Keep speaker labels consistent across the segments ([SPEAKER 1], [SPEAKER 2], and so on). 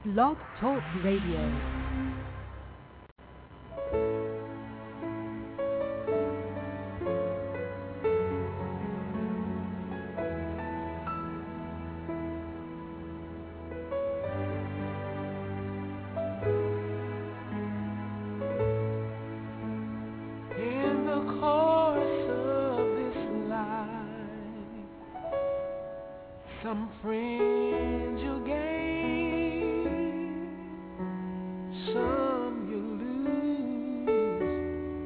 [SPEAKER 1] Blog Talk Radio.
[SPEAKER 2] Some friends you gain, some you lose.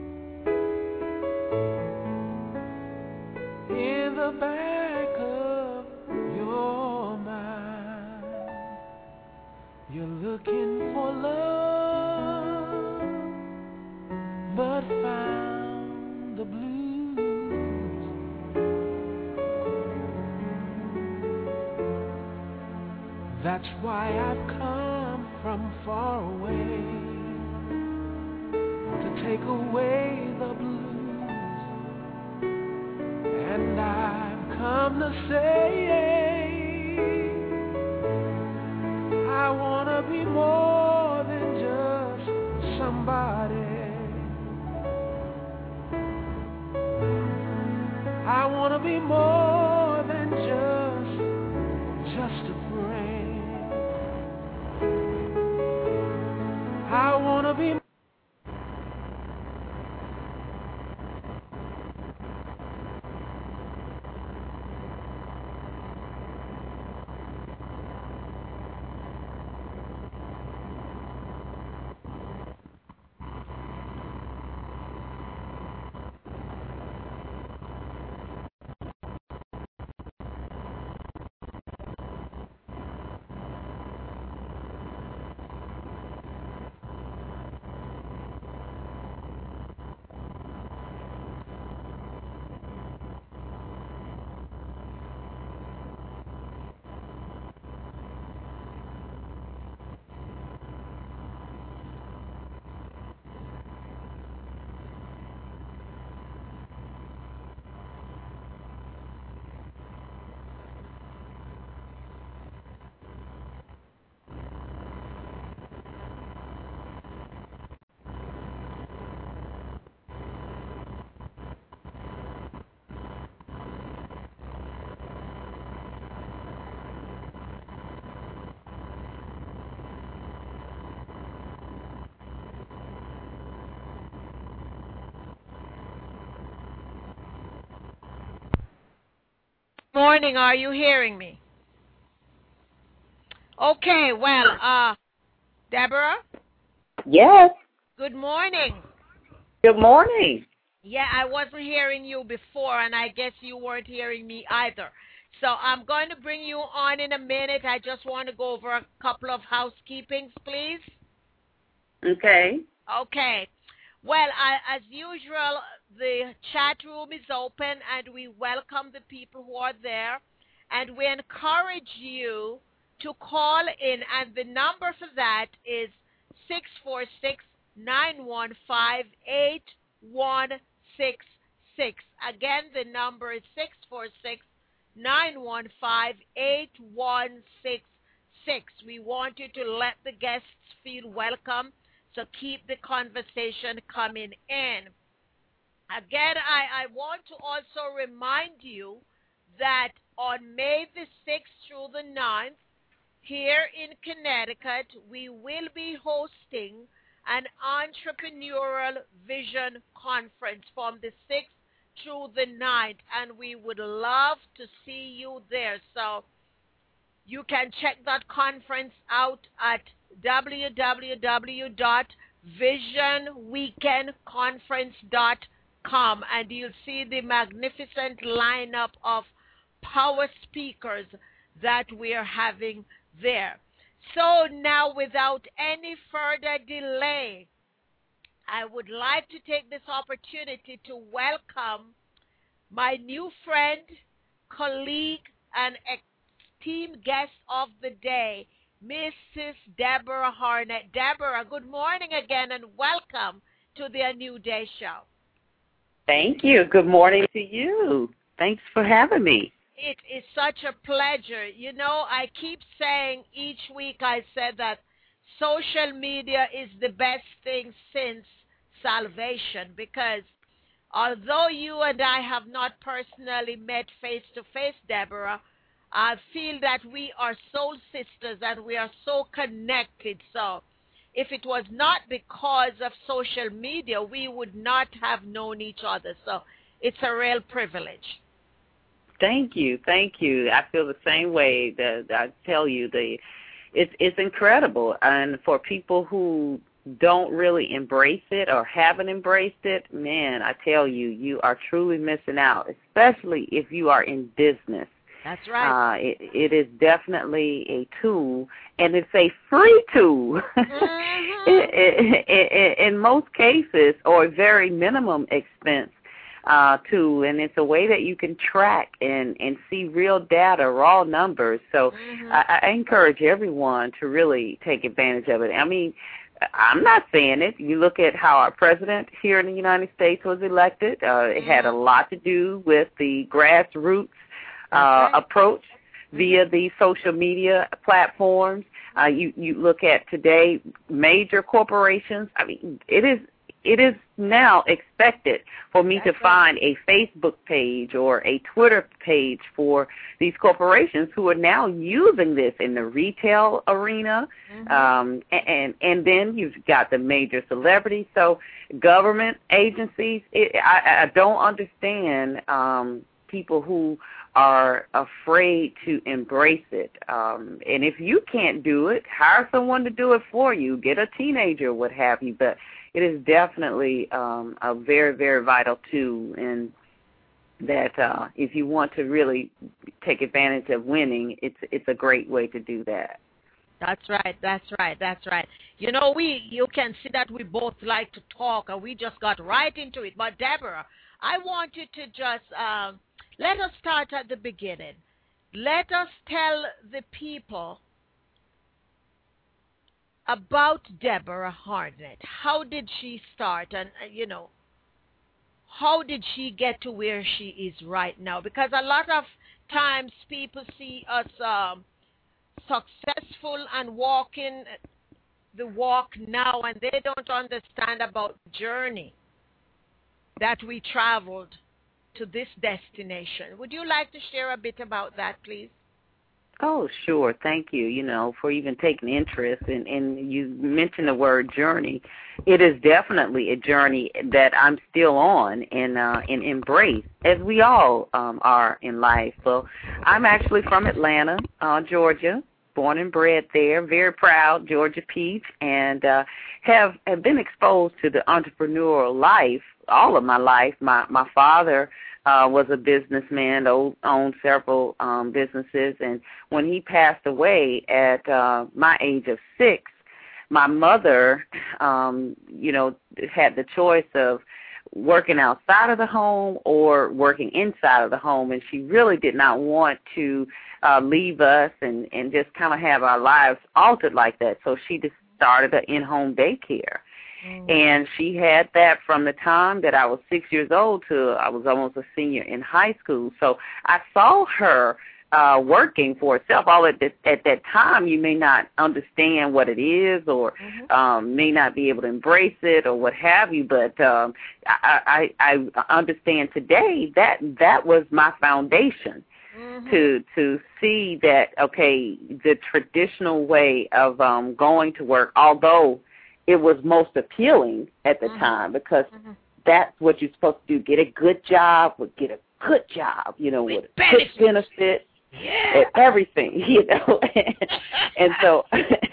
[SPEAKER 2] In the back of your mind, you're looking for love, but found the blues. That's why I've come from far away to take away the blues. And I've come to say I wanna be more than just somebody. I wanna be more than just a friend. I wanna be.
[SPEAKER 3] Morning, are you hearing me? Okay, well, Deborah?
[SPEAKER 4] Yes.
[SPEAKER 3] Good morning.
[SPEAKER 4] Good morning.
[SPEAKER 3] Yeah, I wasn't hearing you before, and I guess you weren't hearing me either. So I'm going to bring you on in a minute. I just want to go over a couple of housekeepings, please.
[SPEAKER 4] Okay.
[SPEAKER 3] Okay. Well, as usual, the chat room is open, and we welcome the people who are there, and we encourage you to call in, and the number for that is 646-915-8166. Again, the number is 646-915-8166. We want you to let the guests feel welcome. So keep the conversation coming in. Again, I want to also remind you that on May the 6th through the 9th, here in Connecticut, we will be hosting an entrepreneurial vision conference from the 6th through the 9th, and we would love to see you there. So you can check that conference out at www.visionweekendconference.com, and you'll see the magnificent lineup of power speakers that we are having there. So now, without any further delay, I would like to take this opportunity to welcome my new friend, colleague, and esteemed guest of the day, Mrs. Deborah Harnett. Deborah, good morning again, and welcome to the A New Day Show.
[SPEAKER 4] Thank you. Good morning to you. Thanks for having me.
[SPEAKER 3] It is such a pleasure. You know, I keep saying each week I said that social media is the best thing since salvation, because although you and I have not personally met face to face, Deborah, I feel that we are soul sisters and we are so connected. So if it was not because of social media, we would not have known each other. So it's a real privilege.
[SPEAKER 4] Thank you. I feel the same way. I tell you, it's incredible. And for people who don't really embrace it or haven't embraced it, man, I tell you, you are truly missing out, especially if you are in business.
[SPEAKER 3] That's right.
[SPEAKER 4] It is definitely a tool, and it's a free tool in most cases, or a very minimum expense tool, and it's a way that you can track and see real data, raw numbers. So I encourage everyone to really take advantage of it. I mean, I'm not saying it. You look at how our president here in the United States was elected. It had a lot to do with the grassroots approach via the social media platforms. You look at today, major corporations. I mean, it is now expected for me to find a Facebook page or a Twitter page for these corporations who are now using this in the retail arena. And then you've got the major celebrities. So government agencies, I don't understand people who are afraid to embrace it. And if you can't do it, hire someone to do it for you. Get a teenager, what have you. But it is definitely a very, very vital tool, and that if you want to really take advantage of winning, it's a great way to do that.
[SPEAKER 3] That's right. You know, you can see that we both like to talk, and we just got right into it. But Deborah, I want you to just let us start at the beginning. Let us tell the people about Deborah Hartnett. How did she start, and how did she get to where she is right now? Because a lot of times people see us successful and walking the walk now, and they don't understand about the journey that we traveled to this destination. Would you like to share a bit about that, please?
[SPEAKER 4] Oh, sure. Thank you, for even taking interest. And you mentioned the word journey. It is definitely a journey that I'm still on and embrace, as we all are in life. So I'm actually from Atlanta, Georgia, born and bred there, very proud Georgia peach, and have been exposed to the entrepreneurial life all of my life. My father was a businessman, owned several businesses, and when he passed away at my age of 6, my mother, had the choice of working outside of the home or working inside of the home, and she really did not want to leave us and just kind of have our lives altered like that. So she just started an in-home daycare. And she had that from the time that I was 6 years old to I was almost a senior in high school. So I saw her working for herself. All at that time, you may not understand what it is, or may not be able to embrace it, or what have you. But I understand today that was my foundation. To see that, okay, the traditional way of going to work, although it was most appealing at the time, because that's what you're supposed to do. Get a good job, with good job, with good benefits, and everything, And so,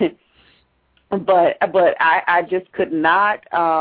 [SPEAKER 4] but I just could not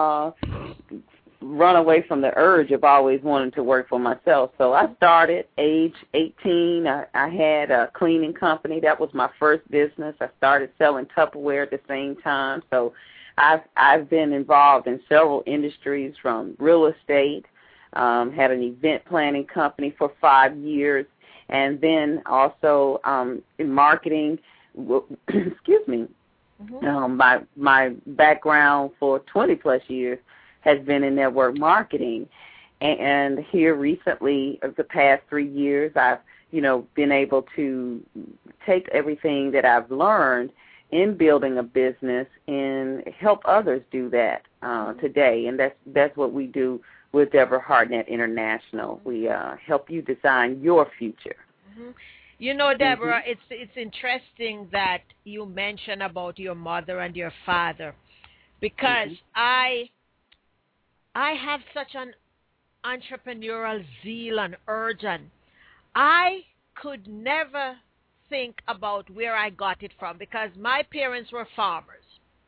[SPEAKER 4] run away from the urge of always wanting to work for myself. So I started age 18. I had a cleaning company. That was my first business. I started selling Tupperware at the same time. So I've been involved in several industries, from real estate, had an event planning company for 5 years, and then also in marketing. Excuse me. My background for 20-plus years has been in network marketing, and here recently, of the past 3 years, I've been able to take everything that I've learned in building a business and help others do that today. And that's what we do with Deborah Hartnett International. We help you design your future.
[SPEAKER 3] Mm-hmm. You know, Deborah, it's interesting that you mention about your mother and your father, because I have such an entrepreneurial zeal and urge, and I could never think about where I got it from, because my parents were farmers.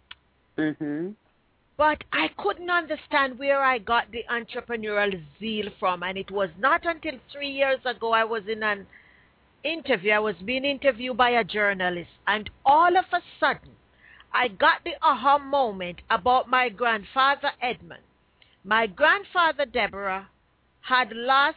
[SPEAKER 3] But I couldn't understand where I got the entrepreneurial zeal from, and it was not until 3 years ago I was in an interview. I was being interviewed by a journalist, and all of a sudden I got the aha moment about my grandfather Edmund. My grandfather Deborah had lost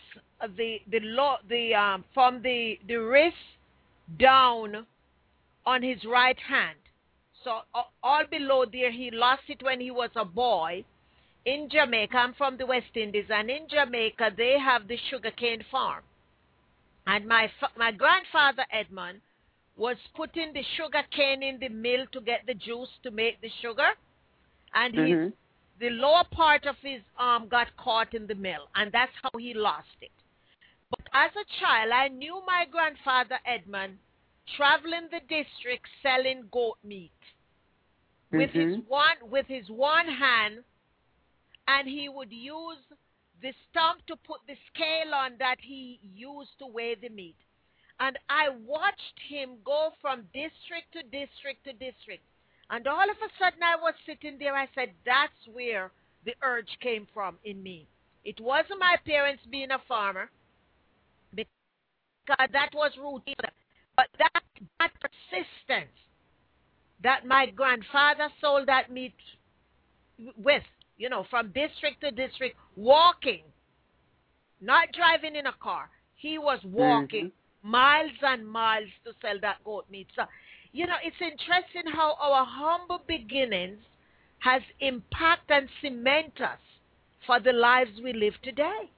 [SPEAKER 3] from the wrist down on his right hand. So all below there, he lost it when he was a boy in Jamaica. I'm from the West Indies, and in Jamaica they have the sugarcane farm. And my grandfather Edmund was putting the sugar cane in the mill to get the juice to make the sugar, and the lower part of his arm got caught in the mill, and that's how he lost it. But as a child, I knew my grandfather Edmund traveling the district selling goat meat with his one hand, and he would use the stump to put the scale on that he used to weigh the meat. And I watched him go from district to district to district. And all of a sudden I was sitting there, I said, that's where the urge came from in me. It wasn't my parents being a farmer, because that was routine, but that persistence that my grandfather sold that meat with, you know, from district to district, walking, not driving in a car. He was walking miles and miles to sell that goat meat. So, you know, it's interesting how our humble beginnings has impacted and cement us for the lives we live today.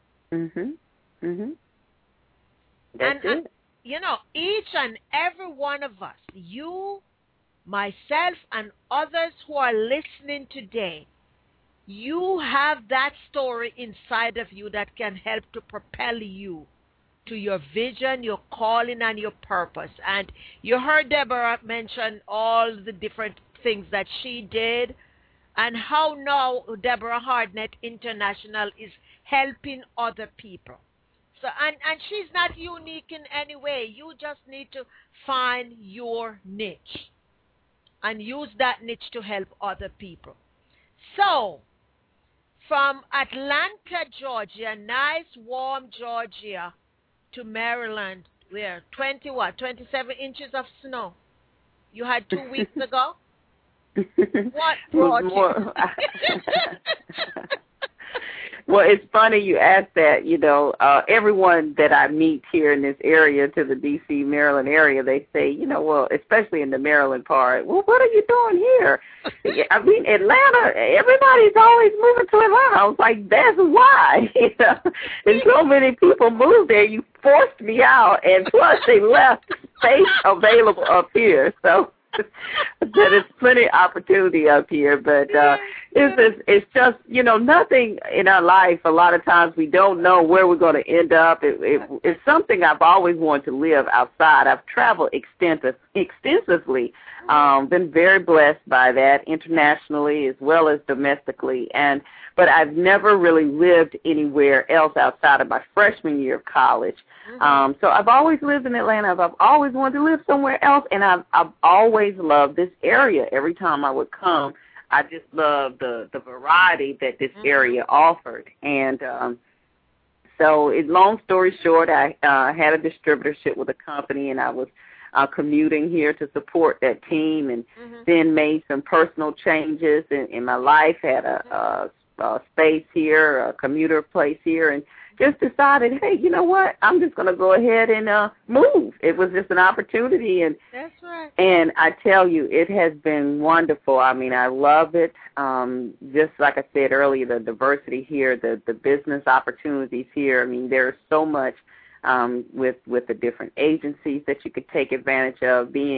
[SPEAKER 4] That's it.
[SPEAKER 3] And, you know, each and every one of us, you, myself, and others who are listening today, you have that story inside of you that can help to propel you to your vision, your calling, and your purpose. And you heard Deborah mention all the different things that she did, and how now Deborah Hartnett International is helping other people. So, and she's not unique in any way. You just need to find your niche and use that niche to help other people. So, from Atlanta, Georgia, nice warm Georgia, to Maryland, where 27 inches of snow you had 2 weeks ago? What brought you?
[SPEAKER 4] Well, it's funny you asked that. You know, everyone that I meet here in this area, to the D.C., Maryland area, they say, you know, well, especially in the Maryland part, well, what are you doing here? I mean, Atlanta, everybody's always moving to Atlanta. I was like, that's why. You know, and so many people moved there. You forced me out, and plus they left space available up here. So there's plenty of opportunity up here, but it's just, you know, nothing in our life. A lot of times we don't know where we're going to end up. It's something I've always wanted to live outside. I've traveled extensively, been very blessed by that internationally as well as domestically, but I've never really lived anywhere else outside of my freshman year of college. So I've always lived in Atlanta. I've always wanted to live somewhere else, and I've always loved this area. Every time I would come, I just loved the variety that this area offered. And so long story short, I had a distributorship with a company, and I was commuting here to support that team, and then made some personal changes in my life, had a space here, a commuter place here, and just decided, hey, you know what? I'm just going to go ahead and move. It was just an opportunity, and
[SPEAKER 3] that's right.
[SPEAKER 4] And I tell you, it has been wonderful. I mean, I love it. Just like I said earlier, the diversity here, the business opportunities here. I mean, there's so much with the different agencies that you could take advantage of, being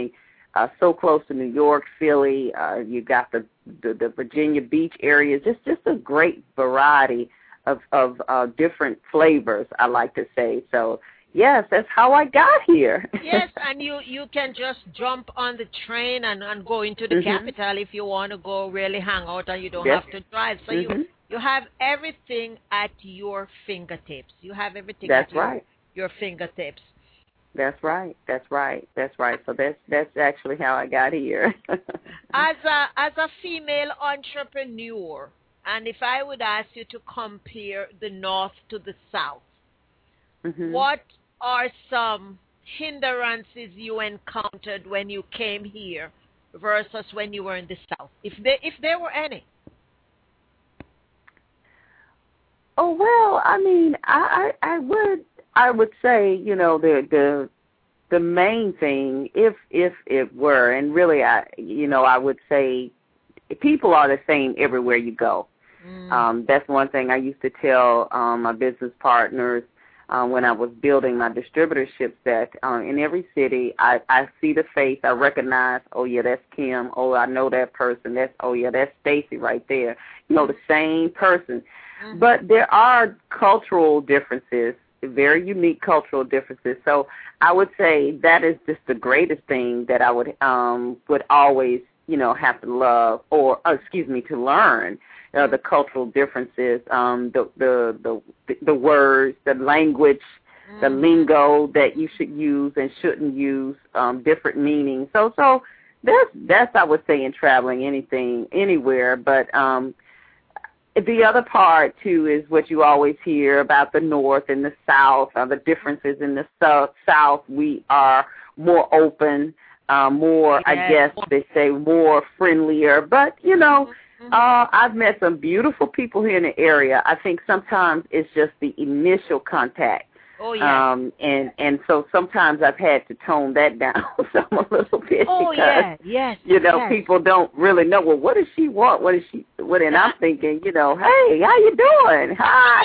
[SPEAKER 4] so close to New York, Philly. You got the Virginia Beach areas. It's just a great variety of different flavors, I like to say. So, yes, that's how I got here.
[SPEAKER 3] Yes, and you can just jump on the train and go into the capital if you want to go really hang out and you don't have to drive. So you have everything at your fingertips. You have everything at your fingertips.
[SPEAKER 4] That's right. So that's actually how I got here.
[SPEAKER 3] As a female entrepreneur, and if I would ask you to compare the North to the South, what are some hindrances you encountered when you came here versus when you were in the South, if there were any?
[SPEAKER 4] Oh, well, I mean, I would say, you know, the main thing, if it were, and really, I would say people are the same everywhere you go. That's one thing I used to tell my business partners when I was building my distributorships, that in every city, I see the face, I recognize, oh, yeah, that's Kim, oh, I know that person, that's Stacy right there, you know, the same person. But there are cultural differences, very unique cultural differences. So I would say that is just the greatest thing that I would always, you know, have to love to learn. The cultural differences, the words, the language, the lingo that you should use and shouldn't use, different meanings. So that's I would say in traveling anywhere. But the other part too is what you always hear about the North and the South. The differences in the South, we are more open, more, I guess they say, more friendlier. But you know. I've met some beautiful people here in the area. I think sometimes it's just the initial contact.
[SPEAKER 3] Oh, yeah.
[SPEAKER 4] And so sometimes I've had to tone that down some a little bit because, you know, people don't really know, well, what does she want? And I'm thinking, you know, hey, how you doing? Hi.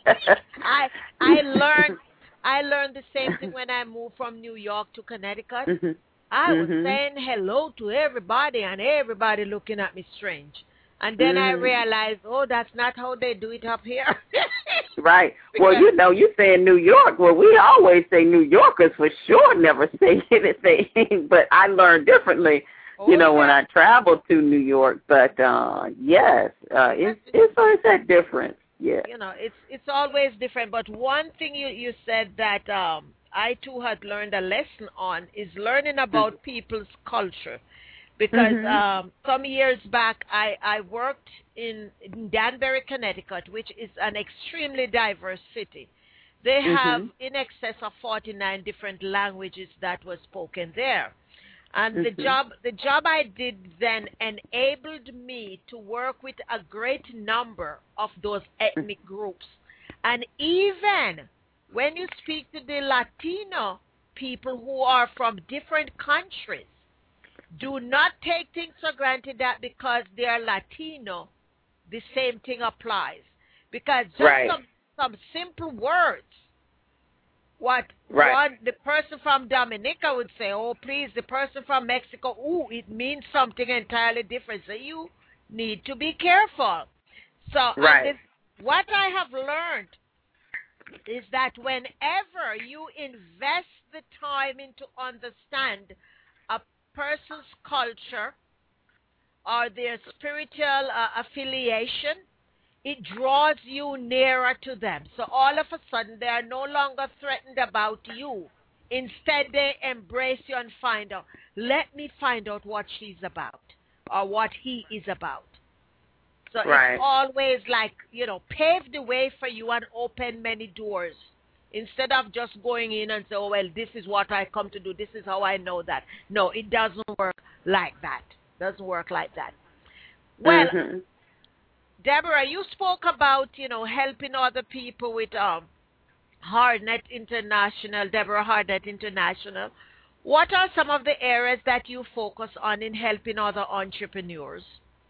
[SPEAKER 3] I learned the same thing when I moved from New York to Connecticut. I was saying hello to everybody and everybody looking at me strange. And then I realized, oh, that's not how they do it up here.
[SPEAKER 4] Right. Well, you know, you're saying New York. Well, we always say New Yorkers for sure never say anything. But I learned differently, you know, when I traveled to New York. But, yes, it's always that difference. Yeah.
[SPEAKER 3] You know, it's always different. But one thing you said that I, too, had learned a lesson on is learning about people's culture. Because some years back, I worked in Danbury, Connecticut, which is an extremely diverse city. They have in excess of 49 different languages that were spoken there. And the job I did then enabled me to work with a great number of those ethnic groups. And even when you speak to the Latino people who are from different countries, do not take things for granted that because they are Latino, the same thing applies. Because just some simple words, the person from Dominica would say, oh, please, the person from Mexico, it means something entirely different. So you need to be careful. So what I have learned is that whenever you invest the time into understand a person's culture or their spiritual affiliation, it draws you nearer to them. So all of a sudden, they are no longer threatened about you. Instead, they embrace you and find out, let me find out what she's about or what he is about. So it's always like, you know, pave the way for you and open many doors. Instead of just going in and say, oh, well, this is what I come to do. This is how I know that. No, it doesn't work like that. Doesn't work like that. Well, Deborah, you spoke about, you know, helping other people with HardNet International, Deborah HardNet International. What are some of the areas that you focus on in helping other entrepreneurs?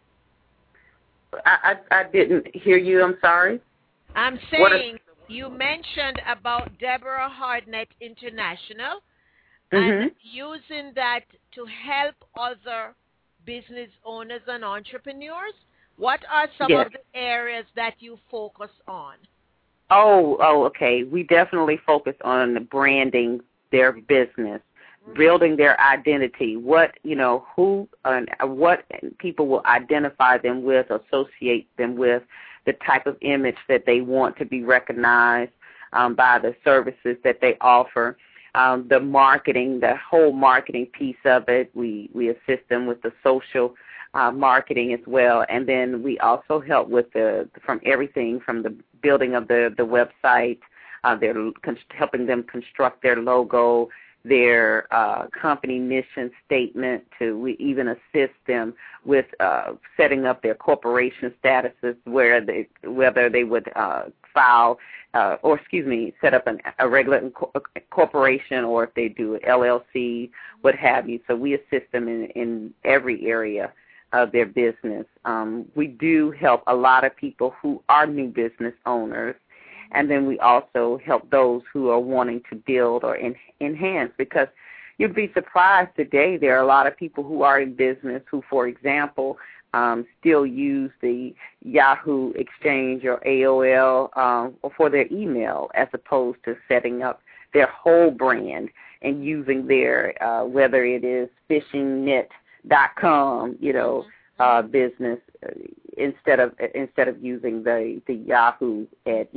[SPEAKER 4] I didn't hear you. I'm sorry.
[SPEAKER 3] I'm saying you mentioned about Deborah HardNet International, and using that to help other business owners and entrepreneurs? What are some of the areas that you focus on?
[SPEAKER 4] Okay. We definitely focus on branding their business, building their identity. What people will identify them with, associate them with, the type of image that they want to be recognized by the services that they offer. The marketing, the whole marketing piece of it, we assist them with the social marketing as well, and then we also help with everything from the building of the website, helping them construct their logo, their company mission statement. We even assist them with setting up their corporation statuses, whether they would set up a regular corporation, or if they do LLC, what have you. So we assist them in every area of their business. We do help a lot of people who are new business owners, and then we also help those who are wanting to build or enhance, because you'd be surprised today there are a lot of people who are in business who, for example, still use the Yahoo Exchange or AOL for their email, as opposed to setting up their whole brand and using their, whether it is fishingnet.com, business, instead of using the Yahoo at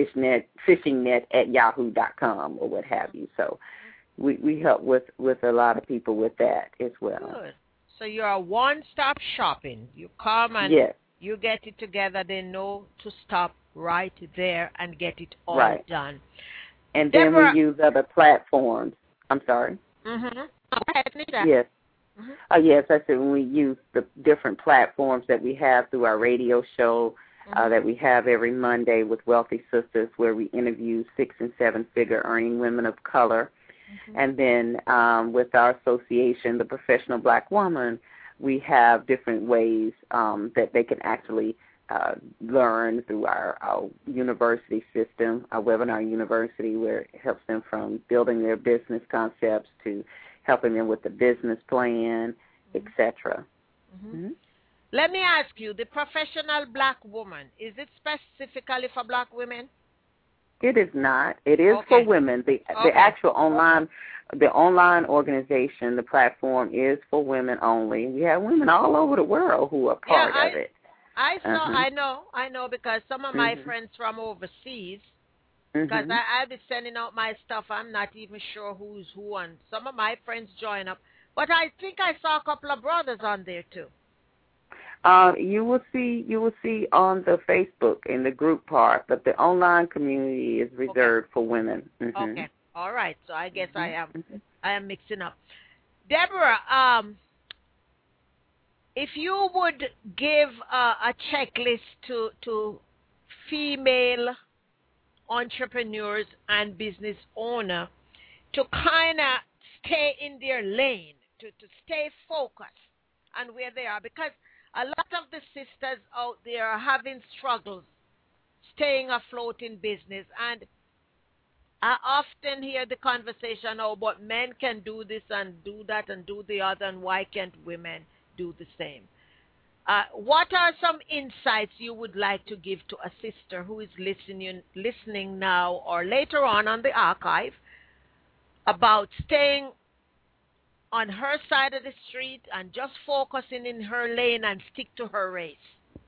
[SPEAKER 4] fishingnet@yahoo.com or what have you. So we help with a lot of people with that as well.
[SPEAKER 3] Good. So you're a one-stop shopping. You come and you get it together. They know to stop right there and get it all done.
[SPEAKER 4] And Deborah, then we use other platforms. I'm sorry. Yes. Yes, I said when we use the different platforms that we have through our radio show that we have every Monday with Wealthy Sisters, where we interview 6- and 7-figure earning women of color. And then with our association, the Professional Black Woman, we have different ways that they can actually learn through our university system, our webinar university, where it helps them from building their business concepts to helping them with the business plan, etc.
[SPEAKER 3] Let me ask you, the Professional Black Woman, is it specifically for black women?
[SPEAKER 4] It is not. It is for women. The actual online organization, the platform, is for women only. We have women all over the world who are part of it.
[SPEAKER 3] I know, because some of my friends from overseas, because I'll be sending out my stuff, I'm not even sure who's who, and some of my friends join up. But I think I saw a couple of brothers on there too.
[SPEAKER 4] You will see on the Facebook in the group part, but the online community is reserved for women.
[SPEAKER 3] Okay, all right. So I guess I am mixing up. Deborah, if you would give a checklist to female entrepreneurs and business owners to kind of stay in their lane, to stay focused on where they are, because a lot of the sisters out there are having struggles staying afloat in business, and I often hear the conversation, but men can do this and do that and do the other, and why can't women do the same? What are some insights you would like to give to a sister who is listening now or later on the archive about staying on her side of the street and just focusing in her lane and stick to her race?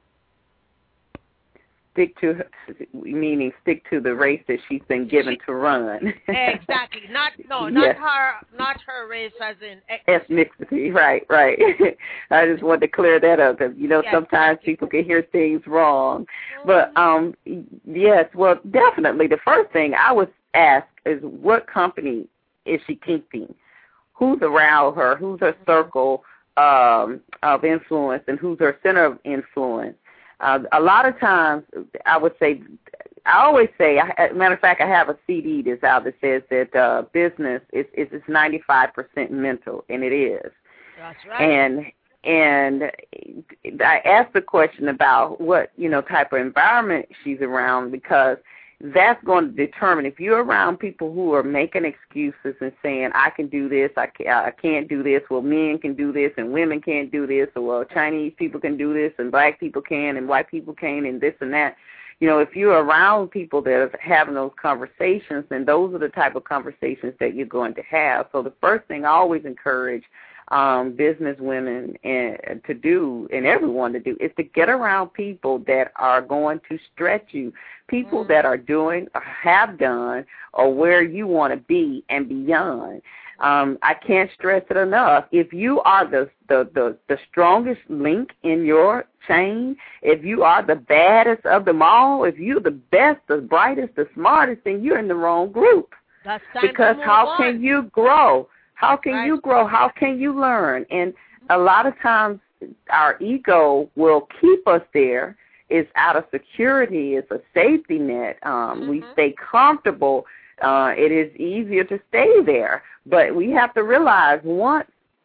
[SPEAKER 4] Stick to the race that she's been given to run.
[SPEAKER 3] Exactly. Not her race as in
[SPEAKER 4] ethnicity. Right. I just wanted to clear that up, because sometimes people can hear things wrong. But yes, well, definitely the first thing I would ask is, what company is she keeping? Who's around her? Who's her circle of influence, and who's her center of influence? A lot of times, I always say, matter of fact, I have a CD that's out that says that business is 95% mental, and it is.
[SPEAKER 3] That's right.
[SPEAKER 4] And I asked the question about what type of environment she's around, because that's going to determine if you're around people who are making excuses and saying, I can do this, I can't do this, well, men can do this and women can't do this, or well, Chinese people can do this and black people can and white people can and this and that. You know, if you're around people that are having those conversations, then those are the type of conversations that you're going to have. So the first thing I always encourage business women to do, and everyone to do, is to get around people that are going to stretch you, people that are doing or have done or where you want to be and beyond. I can't stress it enough. If you are the strongest link in your chain, if you are the baddest of them all, if you're the best, the brightest, the smartest, then you're in the wrong group.
[SPEAKER 3] That's time
[SPEAKER 4] because
[SPEAKER 3] to move
[SPEAKER 4] how
[SPEAKER 3] on.
[SPEAKER 4] can you grow? How can you grow? How can you learn? And a lot of times our ego will keep us there. It's out of security. It's a safety net. We stay comfortable. It is easier to stay there. But we have to realize once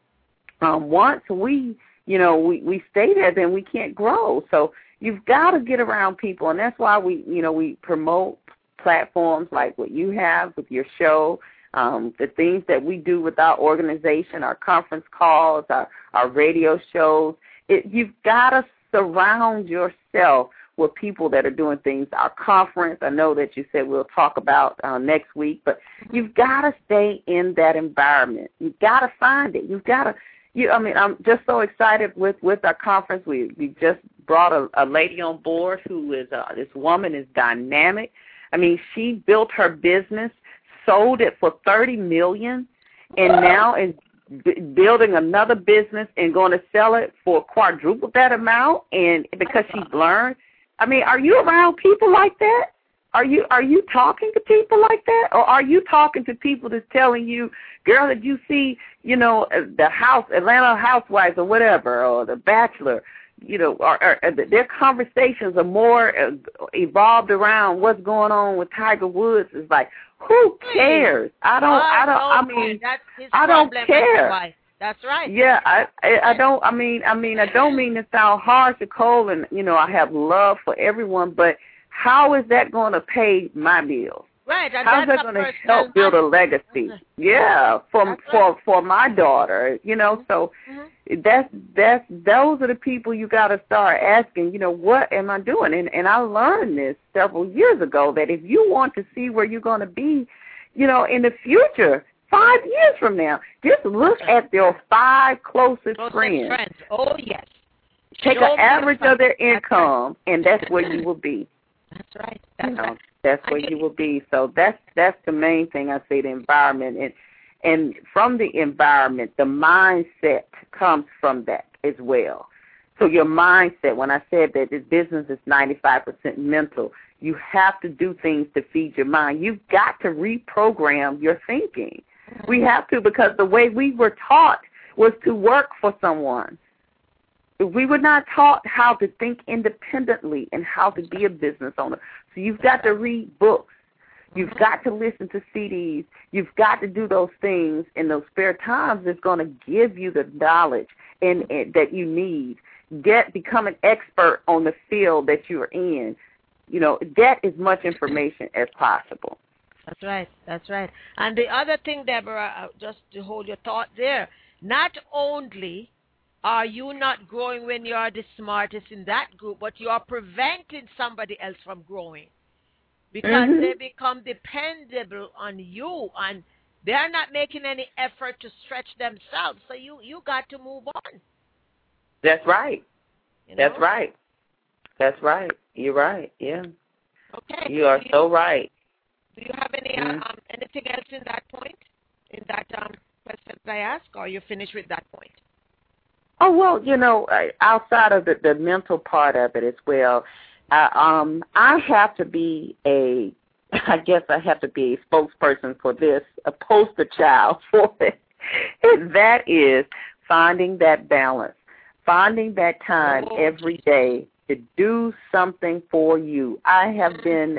[SPEAKER 4] we stay there, then we can't grow. So you've got to get around people, and that's why we promote platforms like what you have with your show. The things that we do with our organization, our conference calls, our radio shows, you've got to surround yourself with people that are doing things. Our conference, I know that you said we'll talk about next week, but you've got to stay in that environment. You've got to find it. You've got to. I'm just so excited with our conference. We just brought a lady on board who is this woman is dynamic. I mean, she built her business, sold it for $30 million, and now is building another business and going to sell it for quadruple that amount. And because she's learned, I mean, are you around people like that? Are you talking to people like that, or are you talking to people that's telling you, girl, did you see, the Atlanta Housewives or whatever, or The Bachelor? Or their conversations are more evolved around what's going on with Tiger Woods. It's like, who cares? I don't care.
[SPEAKER 3] That's right.
[SPEAKER 4] Yeah, I don't mean to sound harsh or cold, and I have love for everyone, but how is that going to pay my bills?
[SPEAKER 3] Right. And
[SPEAKER 4] how's that going to help build a legacy? Yeah, for my daughter, so those are the people you got to start asking, what am I doing? And I learned this several years ago, that if you want to see where you're going to be, in the future, 5 years from now, just look at your 5 closest friends.
[SPEAKER 3] Oh, yes.
[SPEAKER 4] Take an average of their income, and that's where you will be.
[SPEAKER 3] That's right. That's right.
[SPEAKER 4] That's where you will be. So that's the main thing I say, the environment. And from the environment, the mindset comes from that as well. So your mindset, when I said that this business is 95% mental, you have to do things to feed your mind. You've got to reprogram your thinking. We have to, because the way we were taught was to work for someone. We were not taught how to think independently and how to be a business owner. So you've got to read books. You've got to listen to CDs. You've got to do those things in those spare times that's going to give you the knowledge and that you need. Become an expert on the field that you're in. Get as much information as possible.
[SPEAKER 3] That's right. That's right. And the other thing, Deborah, just to hold your thought there, not only are you not growing when you are the smartest in that group, but you are preventing somebody else from growing because they become dependable on you, and they're not making any effort to stretch themselves. So you got to move on.
[SPEAKER 4] That's right. That's right. That's right. You're right. Yeah.
[SPEAKER 3] Okay.
[SPEAKER 4] You are so right.
[SPEAKER 3] Do you have any anything else in that point, in that question I asked, or are you finished with that point?
[SPEAKER 4] Oh, well, outside of the mental part of it as well, I have to be a spokesperson for this, a poster child for it. And that is finding that balance, finding that time every day to do something for you. I have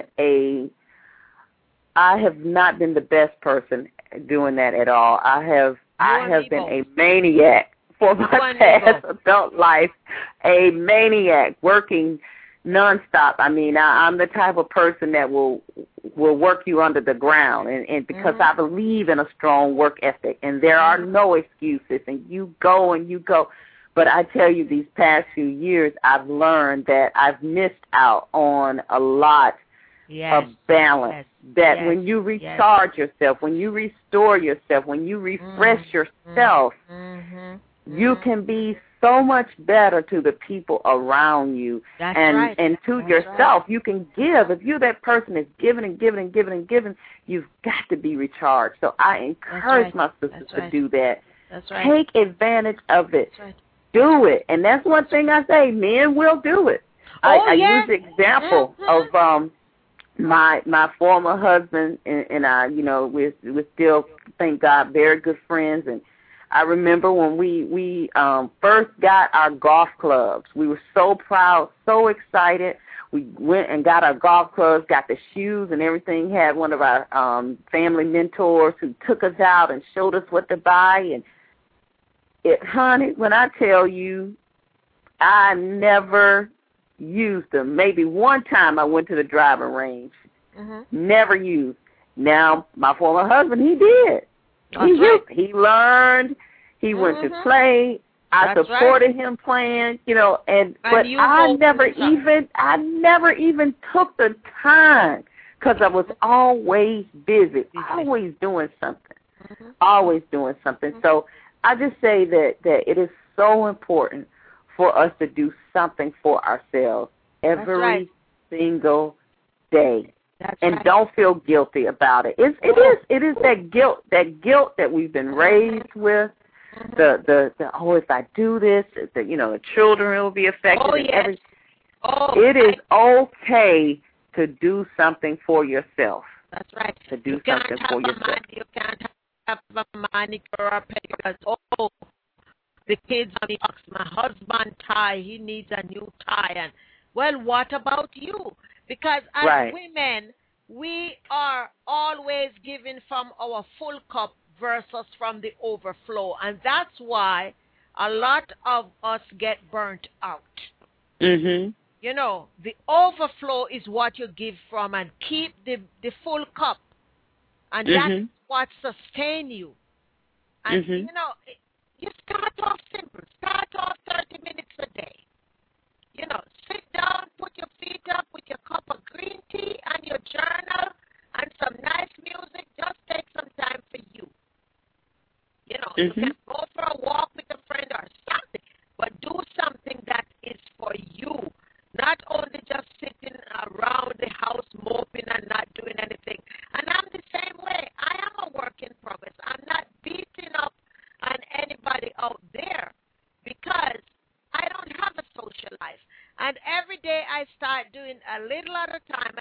[SPEAKER 4] not been the best person doing that at all. I have been a maniac for my past adult life, a maniac working nonstop. I mean, I'm the type of person that will work you under the ground, and because I believe in a strong work ethic, and there are no excuses, and you go and you go. But I tell you, these past few years, I've learned that I've missed out on a lot of balance. That when you recharge yourself, when you restore yourself, when you refresh yourself, you can be so much better to the people around you. And to yourself. You can give. If you're that person that's giving and giving and giving and giving, you've got to be recharged. So I encourage my sisters to do that.
[SPEAKER 3] That's right.
[SPEAKER 4] Take advantage of it. Do it. And that's one thing I say, men will do it. I use the example of my former husband and I, we're still, thank God, very good friends. And I remember when we first got our golf clubs. We were so proud, so excited. We went and got our golf clubs, got the shoes and everything. Had one of our family mentors who took us out and showed us what to buy. And honey, when I tell you, I never used them. Maybe one time I went to the driving range. Never used. Now, my former husband, he did. He learned. He went to play. I supported him playing, but I never even took the time because I was always busy, always doing something, So I just say that it is so important for us to do something for ourselves every single day. Don't feel guilty about it. It is that guilt that we've been raised with. If I do this, the children will be affected. It is okay to do something for yourself.
[SPEAKER 3] That's right.
[SPEAKER 4] To do something for yourself.
[SPEAKER 3] You can't have a manicure or pedicure. The kids on the box, my husband tie, he needs a new tie. And well, what about you? Because as women, we are always giving from our full cup versus from the overflow. And that's why a lot of us get burnt out. The overflow is what you give from, and keep the full cup. And that's what sustains you. And, you start off simple. Start off 30 minutes a day. Sit down, put your feet up with your cup of green tea and your journal and some nice music. Just take some time for you. You can go for a walk with a friend or something, but do something that is for you. Not only just sitting around the house moping and not doing anything. And I'm the same way. I am a work in progress. I'm not beating up on anybody out there because I don't have a social life. And every day I start doing a little at a time.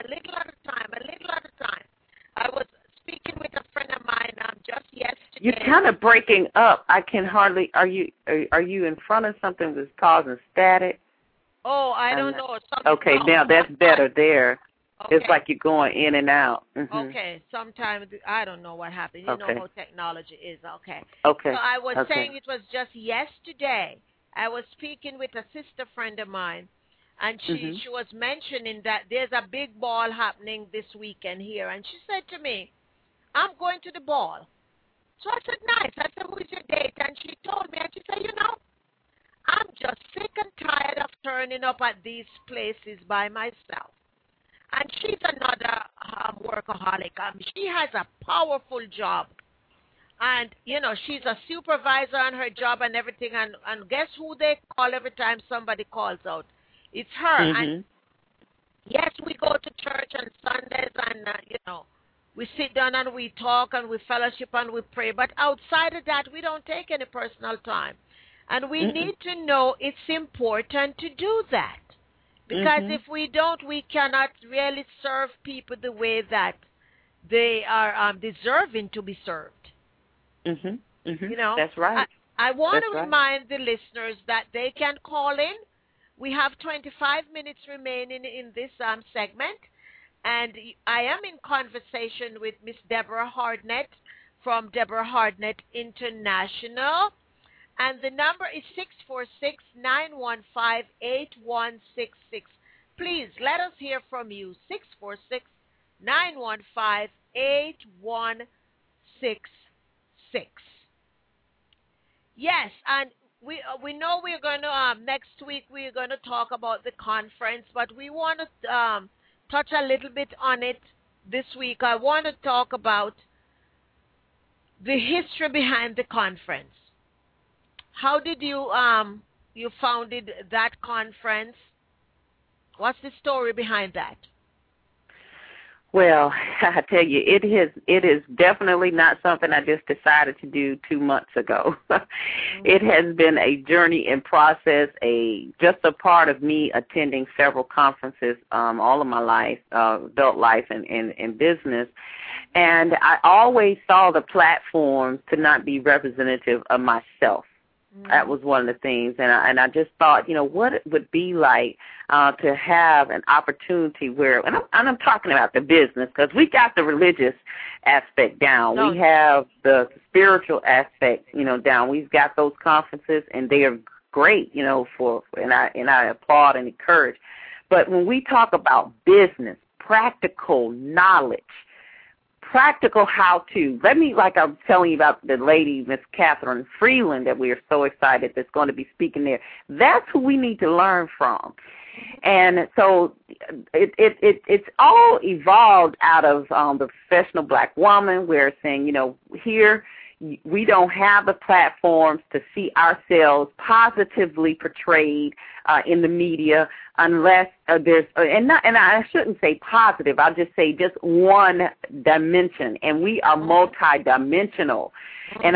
[SPEAKER 3] I was speaking with a friend of mine just yesterday.
[SPEAKER 4] You're kind of breaking up. I can hardly. Are you in front of something that's causing static?
[SPEAKER 3] Oh, I don't know.
[SPEAKER 4] Okay, now that's better there. Okay. It's like you're going in and out.
[SPEAKER 3] Okay, sometimes I don't know what happened. You know how technology is. Okay.
[SPEAKER 4] So
[SPEAKER 3] I was saying it was just yesterday. I was speaking with a sister friend of mine, and she was mentioning that there's a big ball happening this weekend here. And she said to me, I'm going to the ball. So I said, nice. I said, who's your date? And she told me, and she said, I'm just sick and tired of turning up at these places by myself. And she's another workaholic. She has a powerful job. And, she's a supervisor on her job and everything. And guess who they call every time somebody calls out? It's her. And yes, we go to church on Sundays and, we sit down and we talk and we fellowship and we pray. But outside of that, we don't take any personal time. And we need to know it's important to do that. Because if we don't, we cannot really serve people the way that they are deserving to be served.
[SPEAKER 4] That's right.
[SPEAKER 3] I want to remind the listeners that they can call in. We have 25 minutes remaining in this segment. And I am in conversation with Miss Deborah Hardnett from Deborah Hardnett International. And the number is 646-915-8166. please let us hear from you. 646-915-8166. Yes, and we know we're going to, next week we're going to talk about the conference, but we want to touch a little bit on it this week. I want to talk about the history behind the conference. How did you founded that conference? What's the story behind that?
[SPEAKER 4] Well, I tell you, it is definitely not something I just decided to do 2 months ago. It has been a journey and process, just a part of me attending several conferences all of my life, adult life and business. And I always saw the platforms to not be representative of myself. That was one of the things, and I just thought, what it would be like to have an opportunity where, and I'm talking about the business, because we got the religious aspect down. No. We have the spiritual aspect, down. We've got those conferences, and they are great, and I applaud and encourage. But when we talk about business, practical knowledge, practical how-to. Like I was telling you about the lady, Miss Catherine Freeland, that we are so excited that's going to be speaking there. That's who we need to learn from. And so it's all evolved out of the professional black woman. We're saying, here we don't have the platforms to see ourselves positively portrayed in the media unless there's and I shouldn't say positive. I'll just say just one dimension, and we are multidimensional. And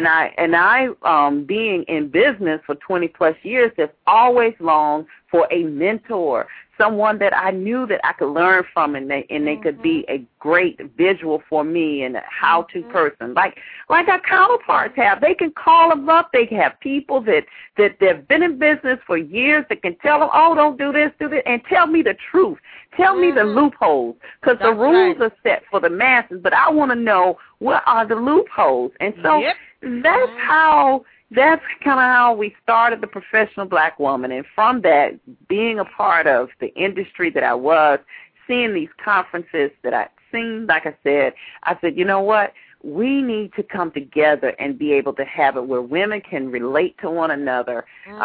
[SPEAKER 4] I being in business for 20 plus years, have always longed for a mentor, someone that I knew that I could learn from, and they could be a great visual for me and a how-to person, like our counterparts have. They can call them up. They have people that have been in business for years that can tell them, oh, don't do this, and tell me the truth. Tell me the loopholes, because the rules are set for the masses, but I want to know what are the loopholes. And so that's kind of how we started the Professional Black Woman. And from that, being a part of the industry that I was, seeing these conferences that I'd seen, like I said, you know what? We need to come together and be able to have it where women can relate to one another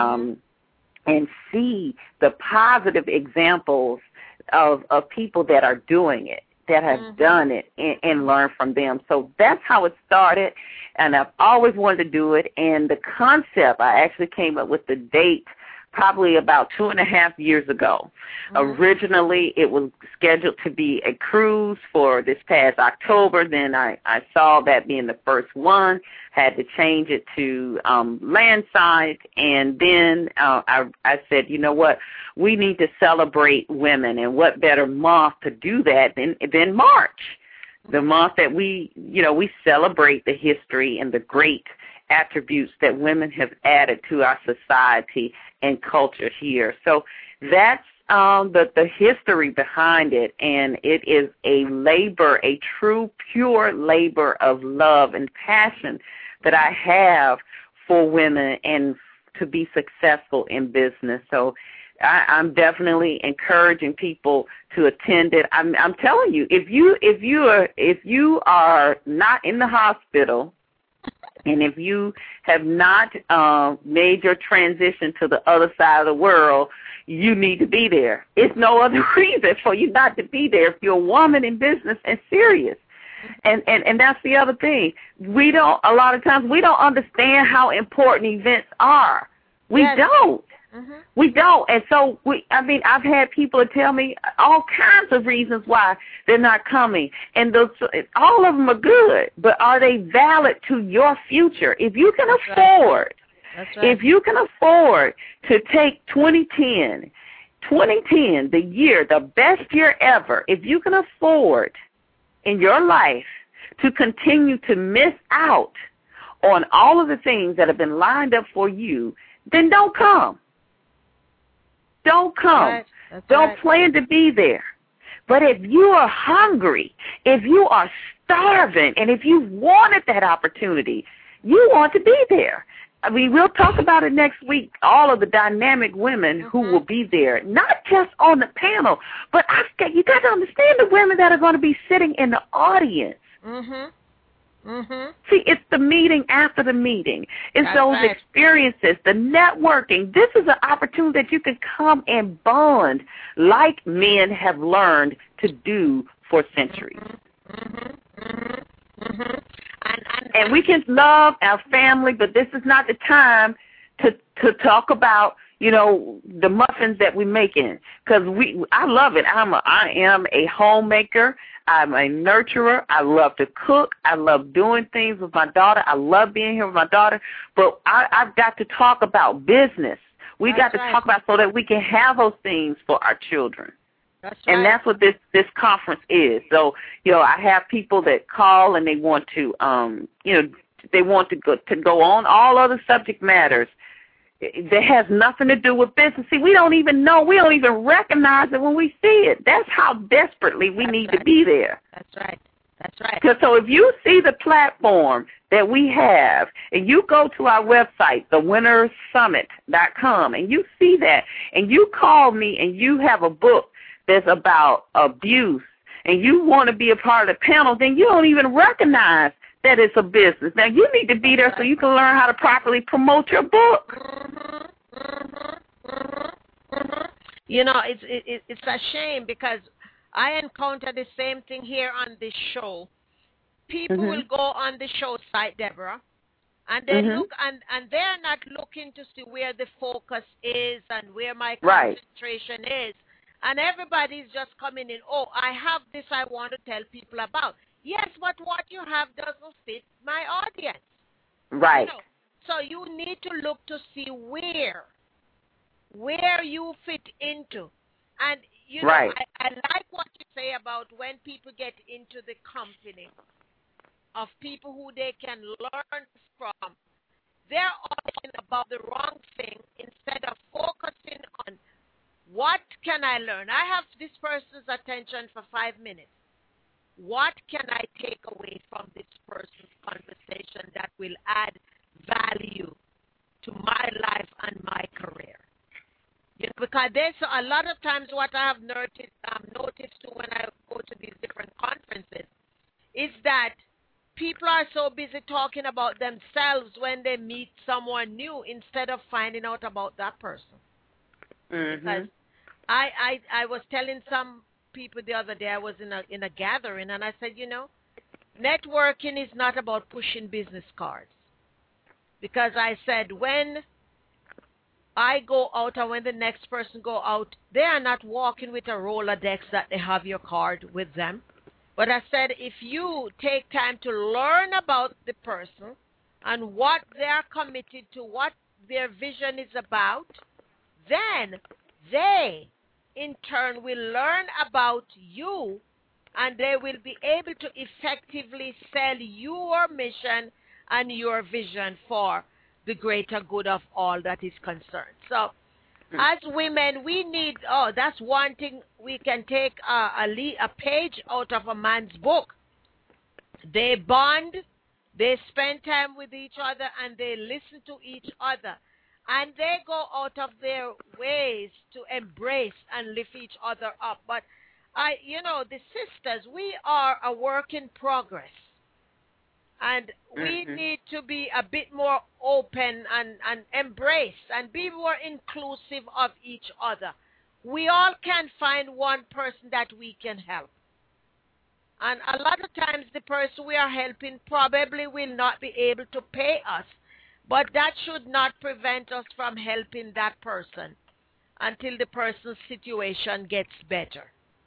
[SPEAKER 4] and see the positive examples of people that are doing it, that have done it, and learn from them. So that's how it started, and I've always wanted to do it. And the concept, I actually came up with the date probably about 2.5 years ago. Originally, it was scheduled to be a cruise for this past October. Then I saw that being the first one, had to change it to landside. And then I said, you know what, we need to celebrate women, and what better month to do that than March, the month that we celebrate the history and the great attributes that women have added to our society and culture here. So that's the history behind it, and it is a labor, a true, pure labor of love and passion that I have for women and to be successful in business. So I'm definitely encouraging people to attend it. I'm telling you, if you are not in the hospital, and if you have not made your transition to the other side of the world, you need to be there. It's no other reason for you not to be there if you're a woman in business and serious. And that's the other thing. A lot of times we don't understand how important events are. We don't. We don't. And so, I've had people tell me all kinds of reasons why they're not coming. And all of them are good, but are they valid to your future? If you can afford, if you can afford to take 2010, the year, the best year ever, if you can afford in your life to continue to miss out on all of the things that have been lined up for you, then don't come. Don't come. Don't plan to be there. But if you are hungry, if you are starving, and if you wanted that opportunity, you want to be there. I mean, we'll talk about it next week, all of the dynamic women who will be there, not just on the panel, but you got to understand the women that are going to be sitting in the audience. See, it's the meeting after the meeting. It's those experiences, the networking. This is an opportunity that you can come and bond like men have learned to do for centuries. And we can love our family, but this is not the time to talk about, you know, the muffins that we're making. Because I love it. I am a homemaker. I'm a nurturer. I love to cook. I love doing things with my daughter. I love being here with my daughter. But I've got to talk about business. We got to talk about so that we can have those things for our children. And that's what this conference is. So, you know, I have people that call and they want to, you know, they want to go on all other subject matters that has nothing to do with business. See, we don't even know. We don't even recognize it when we see it. That's how desperately we need to be there.
[SPEAKER 3] That's right. That's right.
[SPEAKER 4] So if you see the platform that we have, and you go to our website, thewinnersummit.com, and you see that, and you call me and you have a book that's about abuse, and you want to be a part of the panel, then you don't even recognize that it's a business. Now, you need to be there so you can learn how to properly promote your book.
[SPEAKER 3] You know, it's a shame because I encounter the same thing here on this show. People will go on the show site, Deborah, and they look, and they're not looking to see where the focus is and where my concentration is. And everybody's just coming in, oh, I have this I want to tell people about. Yes, but what you have doesn't fit my audience.
[SPEAKER 4] Right.
[SPEAKER 3] You know? So you need to look to see where you fit into. And, you know, I like what you say about when people get into the company of people who they can learn from. They're talking about the wrong thing instead of focusing on what can I learn? I have this person's attention for 5 minutes. What can I take away from this person's conversation that will add value to my life and my career? You know, because there's a lot of times what I have noticed when I go to these different conferences is that people are so busy talking about themselves when they meet someone new instead of finding out about that person. Because I was telling some people the other day, I was in a gathering, and I said, you know, networking is not about pushing business cards. Because I said, when I go out and when the next person go out, they are not walking with a Rolodex that they have your card with them. But I said, if you take time to learn about the person and what they are committed to, what their vision is about, then they in turn will learn about you, and they will be able to effectively sell your mission and your vision for the greater good of all that is concerned. So as women, we need, that's one thing we can take a page out of a man's book. They bond, they spend time with each other, and they listen to each other. And they go out of their ways to embrace and lift each other up. But, you know, the sisters, we are a work in progress. And we need to be a bit more open and embrace and be more inclusive of each other. We all can find one person that we can help. And a lot of times the person we are helping probably will not be able to pay us. But that should not prevent us from helping that person until the person's situation gets better.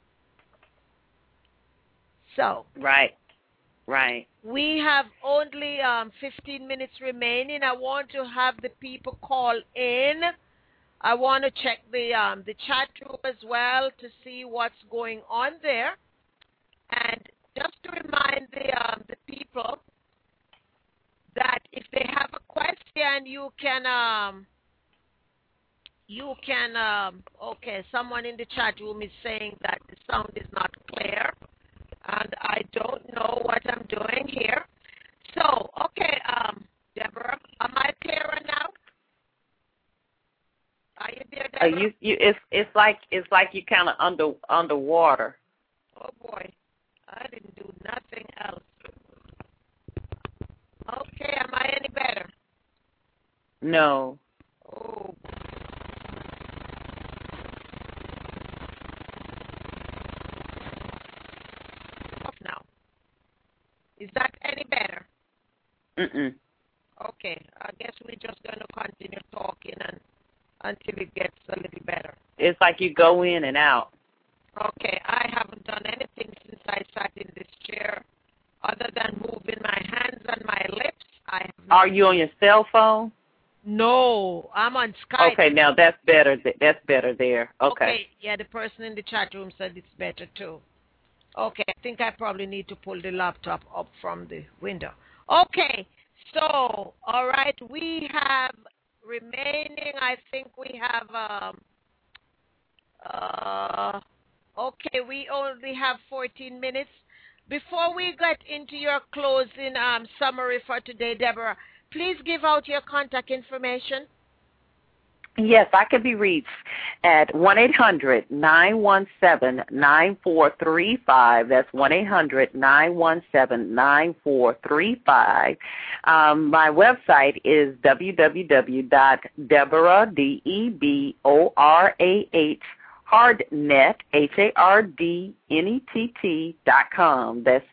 [SPEAKER 3] So.
[SPEAKER 4] Right.
[SPEAKER 3] We have only 15 minutes remaining. I want to have the people call in. I want to check the chat room as well to see what's going on there. And just to remind the people that if they have a question, you can, okay, someone in the chat room is saying that the sound is not clear, and I don't know what I'm doing here. So, okay, Deborah, am I clearer now?
[SPEAKER 4] It's like you kind of underwater.
[SPEAKER 3] Oh boy, I didn't do nothing else. Okay, am I any better?
[SPEAKER 4] No.
[SPEAKER 3] Oh. Off now. Is that any better?
[SPEAKER 4] Mm-mm.
[SPEAKER 3] Okay, I guess we're just going to continue talking until it gets a little better.
[SPEAKER 4] It's like you go in and out.
[SPEAKER 3] Okay, I haven't done anything since I sat in this chair other than moving my hands and my lips.
[SPEAKER 4] Are you on your cell phone?
[SPEAKER 3] No, I'm on Skype.
[SPEAKER 4] Okay, now that's better. That's better there. Okay.
[SPEAKER 3] Yeah, the person in the chat room said it's better too. Okay, I think I probably need to pull the laptop up from the window. Okay, so, all right, we have remaining, I think we have, okay, we only have 14 minutes. Before we get into your closing summary for today, Deborah, please give out your contact information.
[SPEAKER 4] Yes, I can be reached at 1-800-917-9435. That's 1-800-917-9435. My website is www.deborah, DEBORAH, Hardnet, HARDNETT.com. That's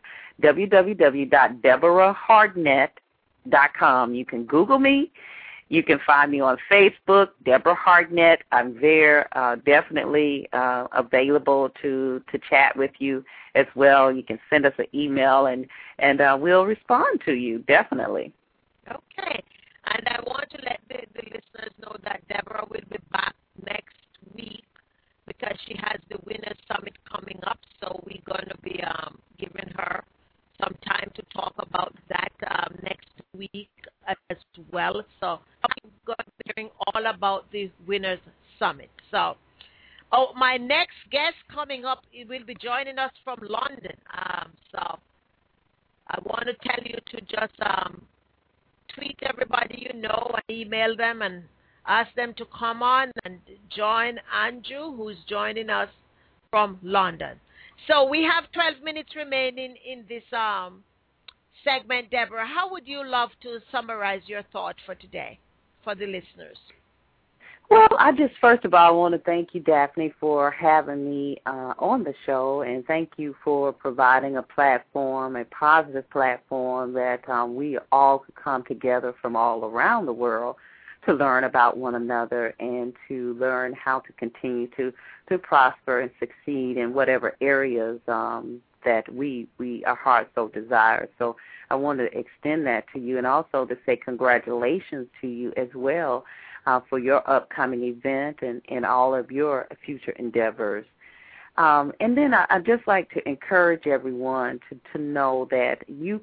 [SPEAKER 4] www.deborahhardnet.com. You can Google me. You can find me on Facebook, Deborah Hardnet. I'm there, definitely available to chat with you as well. You can send us an email, and we'll respond to you, definitely.
[SPEAKER 3] Okay. And I want to let the listeners know that Deborah will be back next week because she has the Winners Summit coming up, so we're going to be giving her some time to talk about that next week as well. So I'm going to be hearing all about the Winners Summit. So, my next guest coming up, he will be joining us from London. So I want to tell you to just tweet everybody you know and email them and ask them to come on and join Andrew, who's joining us from London. So we have 12 minutes remaining in this segment. Deborah, how would you love to summarize your thought for today for the listeners?
[SPEAKER 4] Well, first of all, I want to thank you, Daphne, for having me on the show, and thank you for providing a platform, a positive platform that we all could come together from all around the world to learn about one another and to learn how to continue to prosper and succeed in whatever areas that our heart so desires. So I want to extend that to you, and also to say congratulations to you as well for your upcoming event and all of your future endeavors. And then I'd just like to encourage everyone to know that we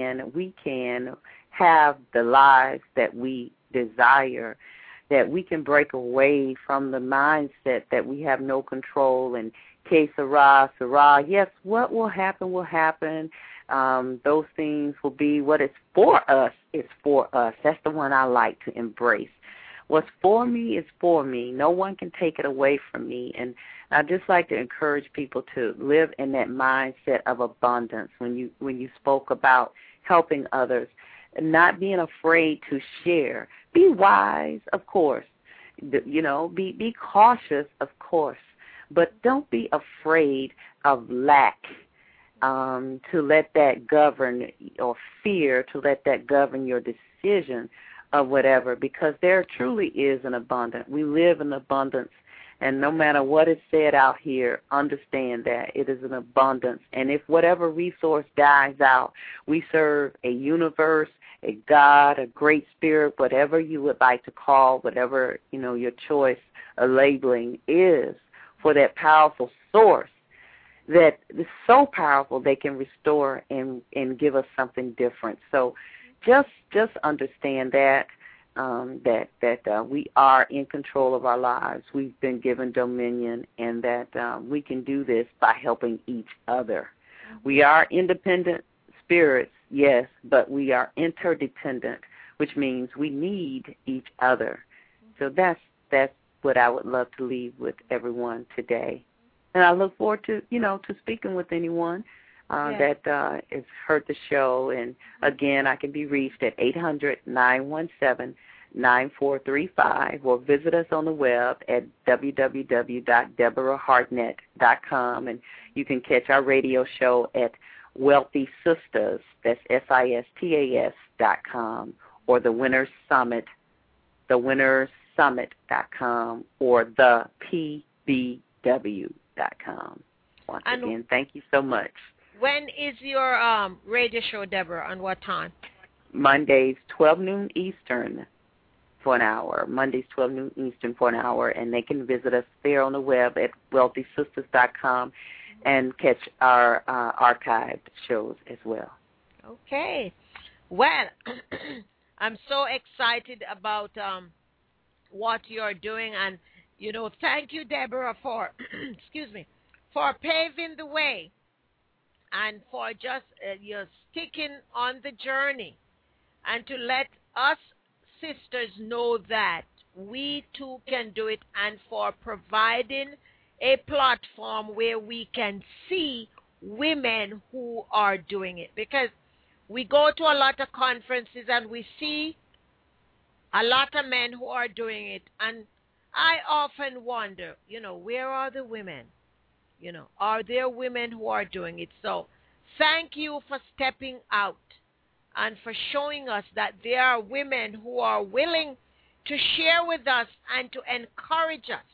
[SPEAKER 4] can have the lives that we desire, that we can break away from the mindset that we have no control and que sera, sera. Yes, what will happen will happen. Those things will be what is for us is for us. That's the one I like to embrace. What's for me is for me. No one can take it away from me. And I'd just like to encourage people to live in that mindset of abundance. When you spoke about helping others, not being afraid to share. Be wise, of course. Be cautious, of course. But don't be afraid of lack, to let that govern, or fear to let that govern your decision of whatever, because there truly is an abundance. We live in abundance, and no matter what is said out here, understand that it is an abundance. And if whatever resource dies out, we serve a universe, a God, a great spirit, whatever you would like to call, whatever, your choice of labeling is, for that powerful source that is so powerful they can restore and give us something different. So just understand that we are in control of our lives. We've been given dominion, and that we can do this by helping each other. We are independent spirits, yes, but we are interdependent, which means we need each other. So that's what I would love to leave with everyone today. And I look forward to, to speaking with anyone that has heard the show. And, again, I can be reached at 800-917-9435 or visit us on the web at www.deborahhartnett.com. And you can catch our radio show at Wealthy Sistas, that's SISTAS.com, or the Winners Summit, thewinnersummit.com, or the PBW.com. Once again, thank you so much.
[SPEAKER 3] When is your radio show, Deborah, and what time?
[SPEAKER 4] Mondays, 12 noon Eastern for an hour. Mondays, 12 noon Eastern for an hour, and they can visit us there on the web at wealthysisters.com and catch our archived shows as well.
[SPEAKER 3] Okay. Well, I'm so excited about what you're doing, and, thank you, Deborah, for, for paving the way and for just you're sticking on the journey and to let us sisters know that we too can do it, and for providing a platform where we can see women who are doing it. Because we go to a lot of conferences and we see a lot of men who are doing it, and I often wonder, where are the women? Are there women who are doing it? So thank you for stepping out and for showing us that there are women who are willing to share with us and to encourage us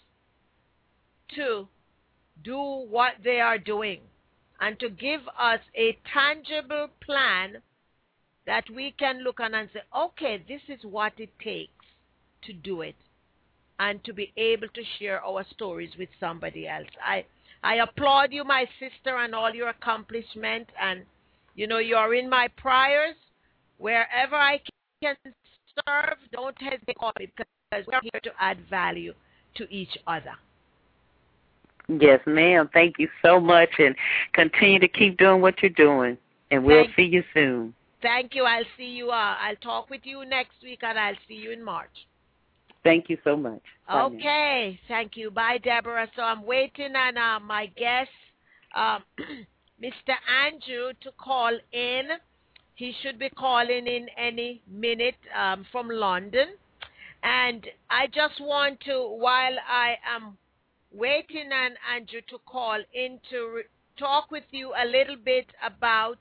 [SPEAKER 3] to do what they are doing and to give us a tangible plan that we can look on and say, okay, this is what it takes to do it, and to be able to share our stories with somebody else. I applaud you, my sister, and all your accomplishment, and, you're in my prayers. Wherever I can serve, don't hesitate to call me, because we're here to add value to each other.
[SPEAKER 4] Yes, ma'am. Thank you so much, and continue to keep doing what you're doing, and we'll see you soon.
[SPEAKER 3] Thank you. I'll see you. I'll talk with you next week, and I'll see you in March.
[SPEAKER 4] Thank you so much. Bye
[SPEAKER 3] okay. Now. Thank you. Bye, Deborah. So I'm waiting on my guest, Mr. Andrew, to call in. He should be calling in any minute from London. And I just want to, while I am waiting on Andrew to call in, to talk with you a little bit about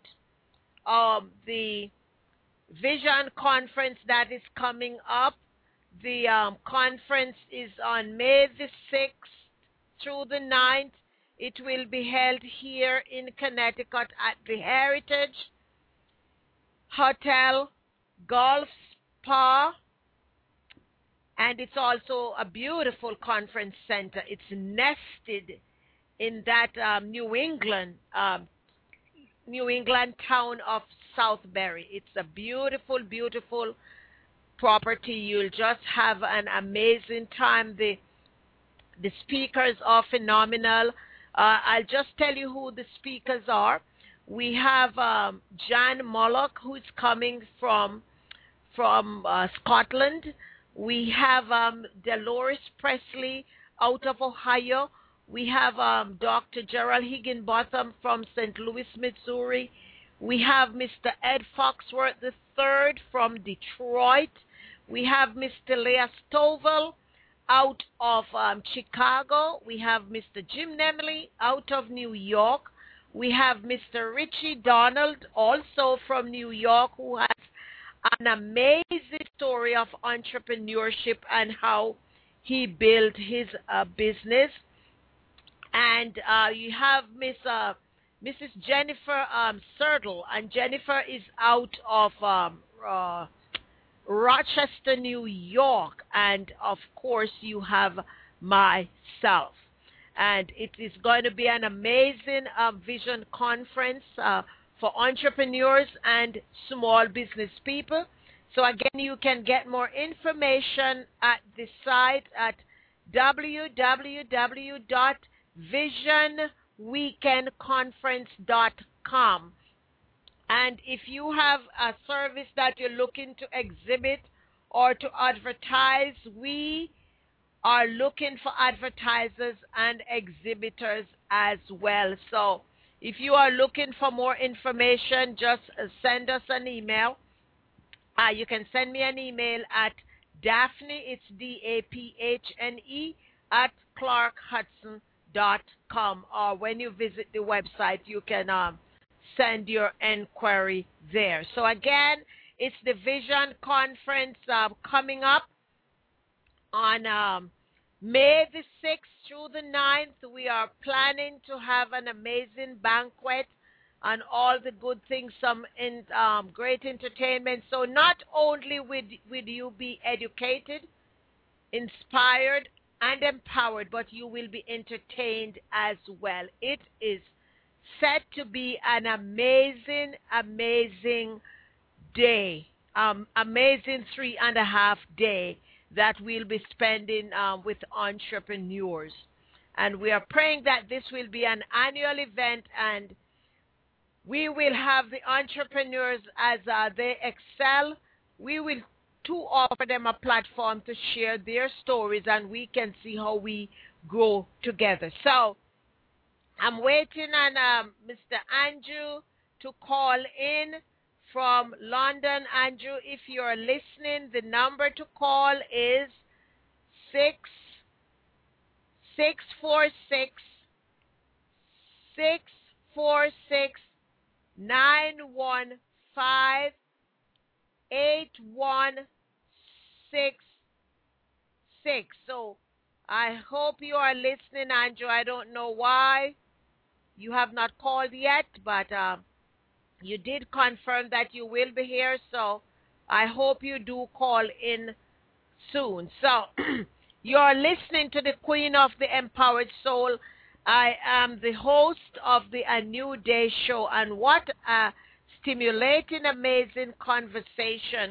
[SPEAKER 3] the Vision Conference that is coming up. The conference is on May the 6th through the 9th. It will be held here in Connecticut at the Heritage Hotel Golf Spa, and it's also a beautiful conference center. It's nested in that New England town of Southbury. It's a beautiful, beautiful property. You'll just have an amazing time. The speakers are phenomenal. I'll just tell you who the speakers are. We have Jan Mollock, who's coming from Scotland. We have Dolores Presley out of Ohio. We have Dr. Gerald Higginbotham from St. Louis, Missouri. We have Mr. Ed Foxworth III from Detroit. We have Mr. Leah Stovall out of Chicago. We have Mr. Jim Nemley out of New York. We have Mr. Richie Donald, also from New York, who has an amazing story of entrepreneurship and how he built his business. And you have Mrs. Jennifer Sertle, and Jennifer is out of Rochester, New York. And, of course, you have myself. And it is going to be an amazing vision conference for entrepreneurs and small business people. So, again, you can get more information at the site at www.visionweekendconference.com. And if you have a service that you're looking to exhibit or to advertise, we are looking for advertisers and exhibitors as well. So if you are looking for more information, just send us an email. You can send me an email at Daphne, it's DAPHNE, at clarkhudson.com. Or when you visit the website, you can send your inquiry there. So again, it's the Vision Conference coming up on May the 6th through the 9th. We are planning to have an amazing banquet and all the good things, some great entertainment. So not only will you be educated, inspired, and empowered, but you will be entertained as well. It is set to be an amazing, amazing day, amazing 3.5 day that we'll be spending with entrepreneurs. And we are praying that this will be an annual event, and we will have the entrepreneurs as they excel. We will too offer them a platform to share their stories, and we can see how we grow together. So I'm waiting on Mr. Andrew to call in from London. Andrew, if you're listening, the number to call is 646-915-8166. So I hope you are listening, Andrew. I don't know why you have not called yet, but you did confirm that you will be here, so I hope you do call in soon. So you're listening to the Queen of the Empowered Soul. I am the host of the A New Day show, and what a stimulating, amazing conversation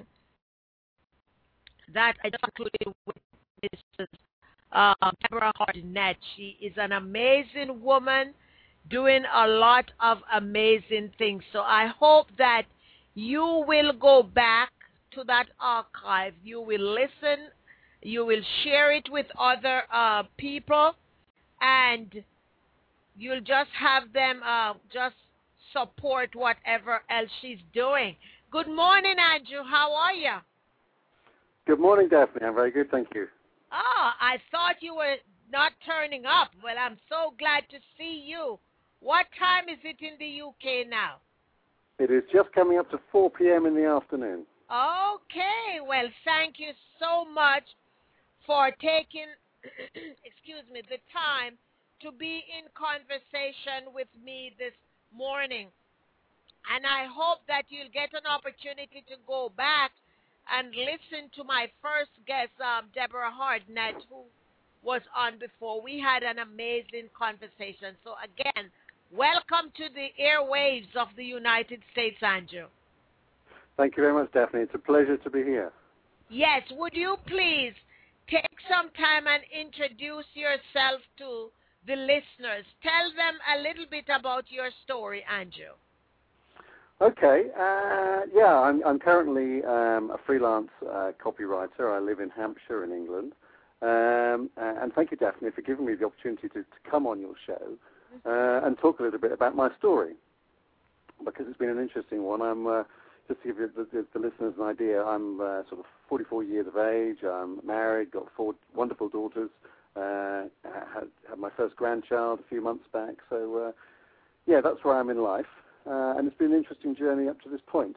[SPEAKER 3] that I just concluded with Mrs. Deborah Hardnett. She is an amazing woman doing a lot of amazing things. So I hope that you will go back to that archive. You will listen. You will share it with other people, and you'll just have them just support whatever else she's doing. Good morning, Andrew. How are you?
[SPEAKER 5] Good morning, Daphne. I'm very good, thank you.
[SPEAKER 3] Oh, I thought you were not turning up. Well, I'm so glad to see you. What time is it in the UK now?
[SPEAKER 5] It is just coming up to 4 p.m. in the afternoon.
[SPEAKER 3] Okay. Well, thank you so much for taking, excuse me, the time to be in conversation with me this morning. And I hope that you'll get an opportunity to go back and listen to my first guest, Deborah Hardnett, who was on before. We had an amazing conversation. So again, welcome to the airwaves of the United States, Andrew.
[SPEAKER 5] Thank you very much, Daphne. It's a pleasure to be here.
[SPEAKER 3] Yes, would you please take some time and introduce yourself to the listeners? Tell them a little bit about your story, Andrew.
[SPEAKER 5] Okay. I'm currently a freelance copywriter. I live in Hampshire in England. And thank you, Daphne, for giving me the opportunity to come on your show and talk a little bit about my story, because it's been an interesting one. I'm just to give you the listeners an idea, I'm sort of 44 years of age. I'm married, got 4 wonderful daughters, had my first grandchild a few months back. So, that's where I'm in life. And it's been an interesting journey up to this point.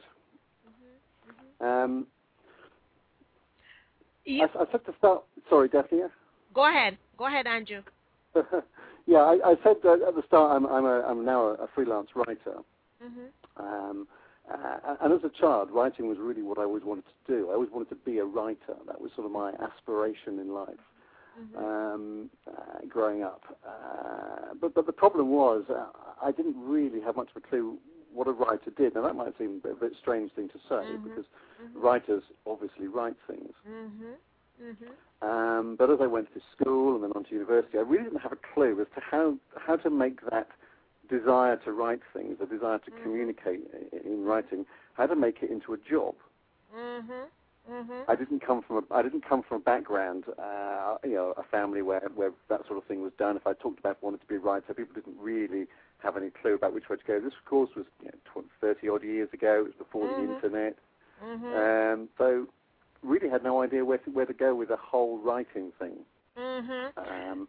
[SPEAKER 5] I said to start... Sorry, Daphne?
[SPEAKER 3] Go ahead, Andrew.
[SPEAKER 5] I said at the start I'm now a freelance writer. And as a child, writing was really what I always wanted to do. I always wanted to be a writer. That was sort of my aspiration in life, growing up. But the problem was I didn't really have much of a clue what a writer did. Now, that might seem a bit strange thing to say, because writers obviously write things. But as I went to school and then on to university, I really didn't have a clue as to how to make that desire to write things, the desire to communicate in writing, how to make it into a job. I didn't come from a background, a family where that sort of thing was done. If I talked about wanting to be a writer, people didn't really have any clue about which way to go. This, of course, was 30 odd years ago. It was before the internet, so really had no idea where to go with the whole writing thing. And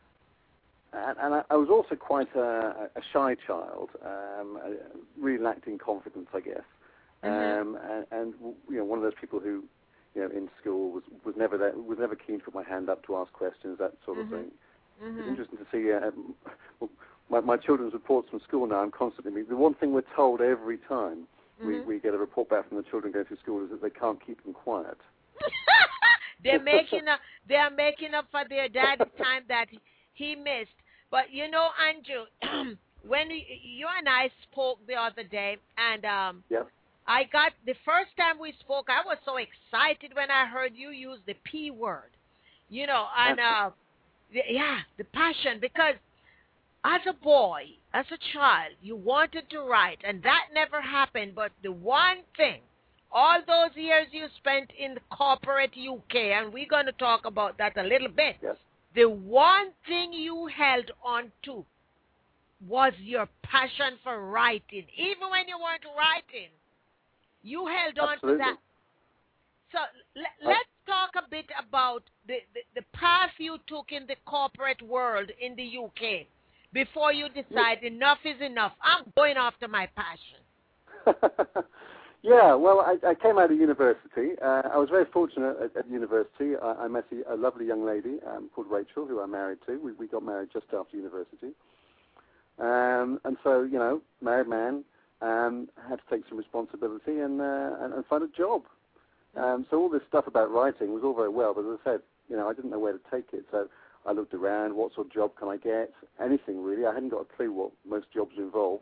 [SPEAKER 5] I was also quite a shy child, really lacking confidence, I guess. And one of those people who, in school was never keen to put my hand up to ask questions, that sort of thing. It's interesting to see my children's reports from school now. I'm constantly, the one thing we're told every time we get a report back from the children going through school is that they can't keep them quiet.
[SPEAKER 3] They're making up for their dad's time that he missed. But Andrew, when you and I spoke the other day, and I got the first time we spoke, I was so excited when I heard you use the P word, and the passion, because as a boy, as a child, you wanted to write, and that never happened. But the one thing, all those years you spent in the corporate UK, and we're going to talk about that a little bit, the one thing you held on to was your passion for writing. Even when you weren't writing, you held on to that. So let's talk a bit about the path you took in the corporate world in the UK before you decide enough is enough. I'm going after my passion.
[SPEAKER 5] Yeah, well, I came out of university. I was very fortunate at university. I met a lovely young lady called Rachel, who I married to. We got married just after university. And so, married man, had to take some responsibility and find a job. So all this stuff about writing was all very well, but as I said, I didn't know where to take it. So I looked around, what sort of job can I get? Anything, really. I hadn't got a clue what most jobs involved.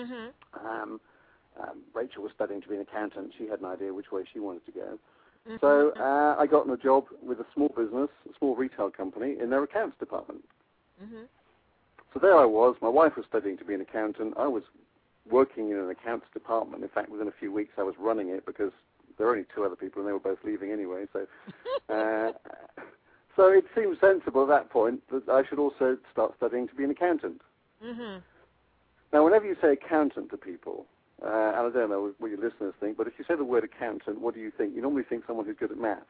[SPEAKER 5] Rachel was studying to be an accountant. She had an idea which way she wanted to go. So I got a job with a small business, a small retail company, in their accounts department. So there I was. My wife was studying to be an accountant. I was working in an accounts department. In fact, within a few weeks I was running it because there were only two other people and they were both leaving anyway. So so it seemed sensible at that point that I should also start studying to be an accountant. Now, whenever you say accountant to people, and I don't know what your listeners think, but if you say the word accountant, what do you think? You normally think someone who's good at maths.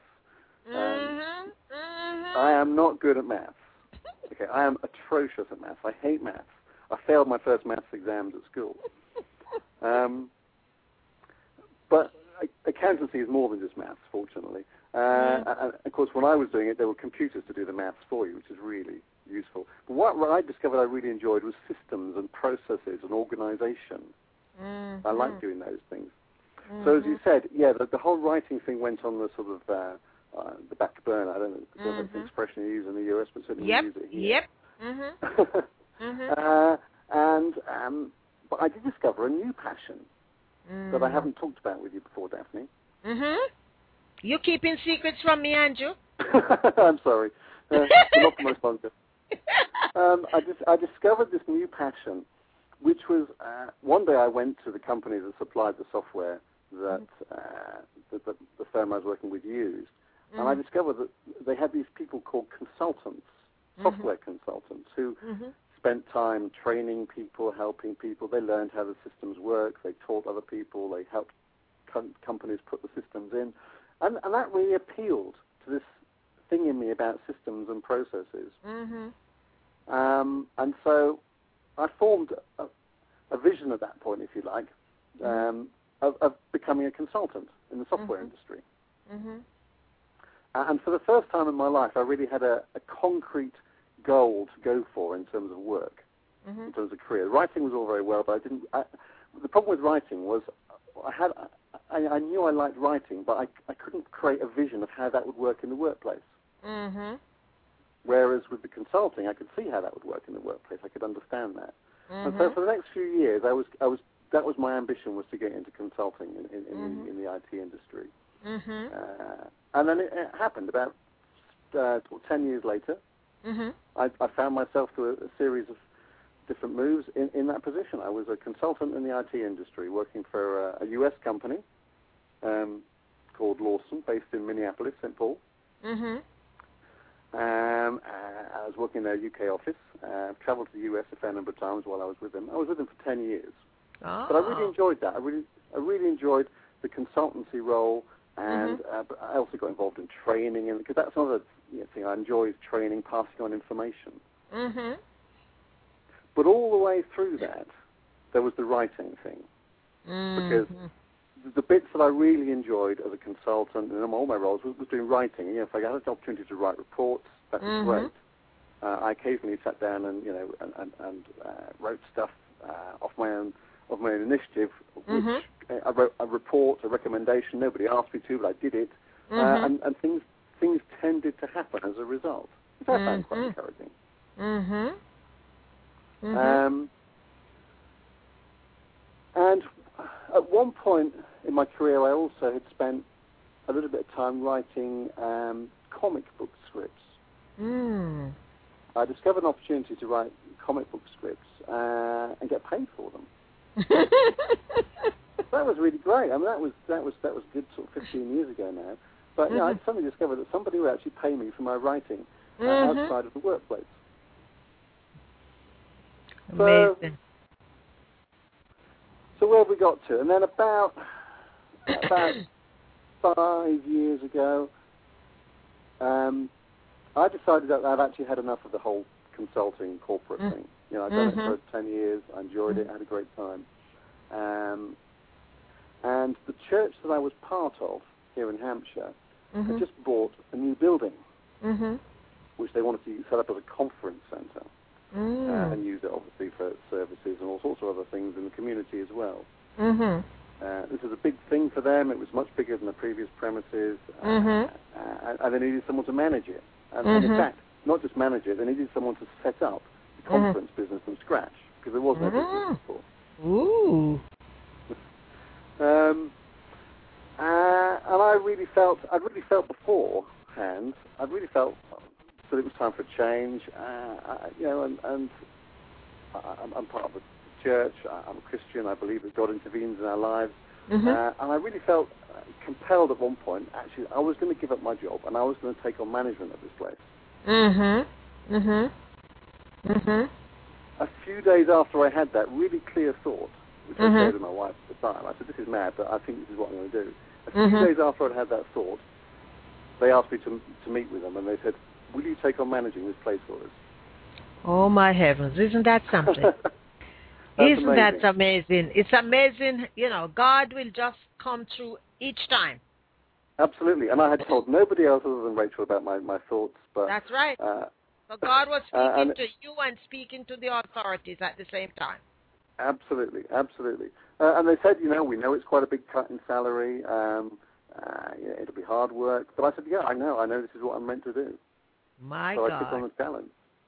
[SPEAKER 5] I am not good at maths. Okay, I am atrocious at maths. I hate maths. I failed my first maths exams at school. But accountancy is more than just maths, fortunately. And of course, when I was doing it, there were computers to do the maths for you, which is really useful. But what I discovered I really enjoyed was systems and processes and organization. I like doing those things. So as you said, the whole writing thing went on the sort of the back burner. I don't know if that's the expression you use in the US, but certainly we use it here. But I did discover a new passion that I haven't talked about with you before, Daphne.
[SPEAKER 3] You keeping secrets from me, Andrew?
[SPEAKER 5] I'm sorry. Not for my sponsor. I discovered this new passion, which was one day I went to the company that supplied the software that the firm I was working with used, and I discovered that they had these people called consultants, software consultants, who spent time training people, helping people. They learned how the systems work. They taught other people. They helped companies put the systems in. And that really appealed to this thing in me about systems and processes. And so I formed a vision at that point, if you like, of becoming a consultant in the software industry. And for the first time in my life, I really had a concrete goal to go for in terms of work, in terms of career. Writing was all very well, but the problem with writing was I knew I liked writing, but I couldn't create a vision of how that would work in the workplace. Whereas with the consulting, I could see how that would work in the workplace. I could understand that. And so for the next few years, that was my ambition, was to get into consulting in the IT industry. And then it happened about 10 years later. I found myself through a series of different moves in that position. I was a consultant in the IT industry, working for a US company, called Lawson, based in Minneapolis, St. Paul.
[SPEAKER 3] Mm-hmm.
[SPEAKER 5] I was working in their UK office. I've travelled to the US a fair number of times while I was with them. I was with them for 10 years.
[SPEAKER 3] Oh.
[SPEAKER 5] But I really enjoyed that. I really enjoyed the consultancy role, and but I also got involved in training, and because that's another thing I enjoy is training, passing on information.
[SPEAKER 3] Mm-hmm.
[SPEAKER 5] But all the way through that, there was the writing thing. Because the bits that I really enjoyed as a consultant in all my roles was doing writing. If I had an opportunity to write reports, that was great. I occasionally sat down and wrote stuff off my own initiative. Which I wrote a report, a recommendation. Nobody asked me to, but I did it, and things tended to happen as a result, which I found quite encouraging. And at one point in my career, I also had spent a little bit of time writing comic book scripts. I discovered an opportunity to write comic book scripts and get paid for them. That was really great. I mean, that was good sort of 15 years ago now. But I suddenly discovered that somebody would actually pay me for my writing outside of the workplace.
[SPEAKER 3] Amazing.
[SPEAKER 5] So where have we got to? And then about 5 years ago, I decided that I'd actually had enough of the whole consulting corporate thing. I'd done it for 10 years. I enjoyed it. I had a great time. And the church that I was part of here in Hampshire had just bought a new building, which they wanted to set up as a conference centre. And use it obviously for services and all sorts of other things in the community as well. This was a big thing for them. It was much bigger than the previous premises, and they needed someone to manage it. And in fact, not just manage it, they needed someone to set up the conference business from scratch, because there was no business before.
[SPEAKER 3] Ooh.
[SPEAKER 5] And I'd really felt beforehand, that it was time for change, and I'm part of a church. I'm a Christian. I believe that God intervenes in our lives, and I really felt compelled at one point. Actually, I was going to give up my job, and I was going to take on management of this place. A few days after I had that really clear thought, which I shared with my wife at the time, I said, "This is mad, but I think this is what I'm going to do." A few days after I'd had that thought, they asked me to meet with them, and they said, "Will you take on managing this place for us?"
[SPEAKER 3] Oh, my heavens. Isn't that something? Isn't that amazing? It's amazing. God will just come through each time.
[SPEAKER 5] Absolutely. And I had told nobody else other than Rachel about my thoughts. But
[SPEAKER 3] that's right. So God was speaking to you and speaking to the authorities at the same time.
[SPEAKER 5] Absolutely. And they said, we know it's quite a big cut in salary. It'll be hard work. But I said, yeah, I know this is what I'm meant to do.
[SPEAKER 3] My
[SPEAKER 5] God.
[SPEAKER 3] God.
[SPEAKER 5] So I took on the challenge.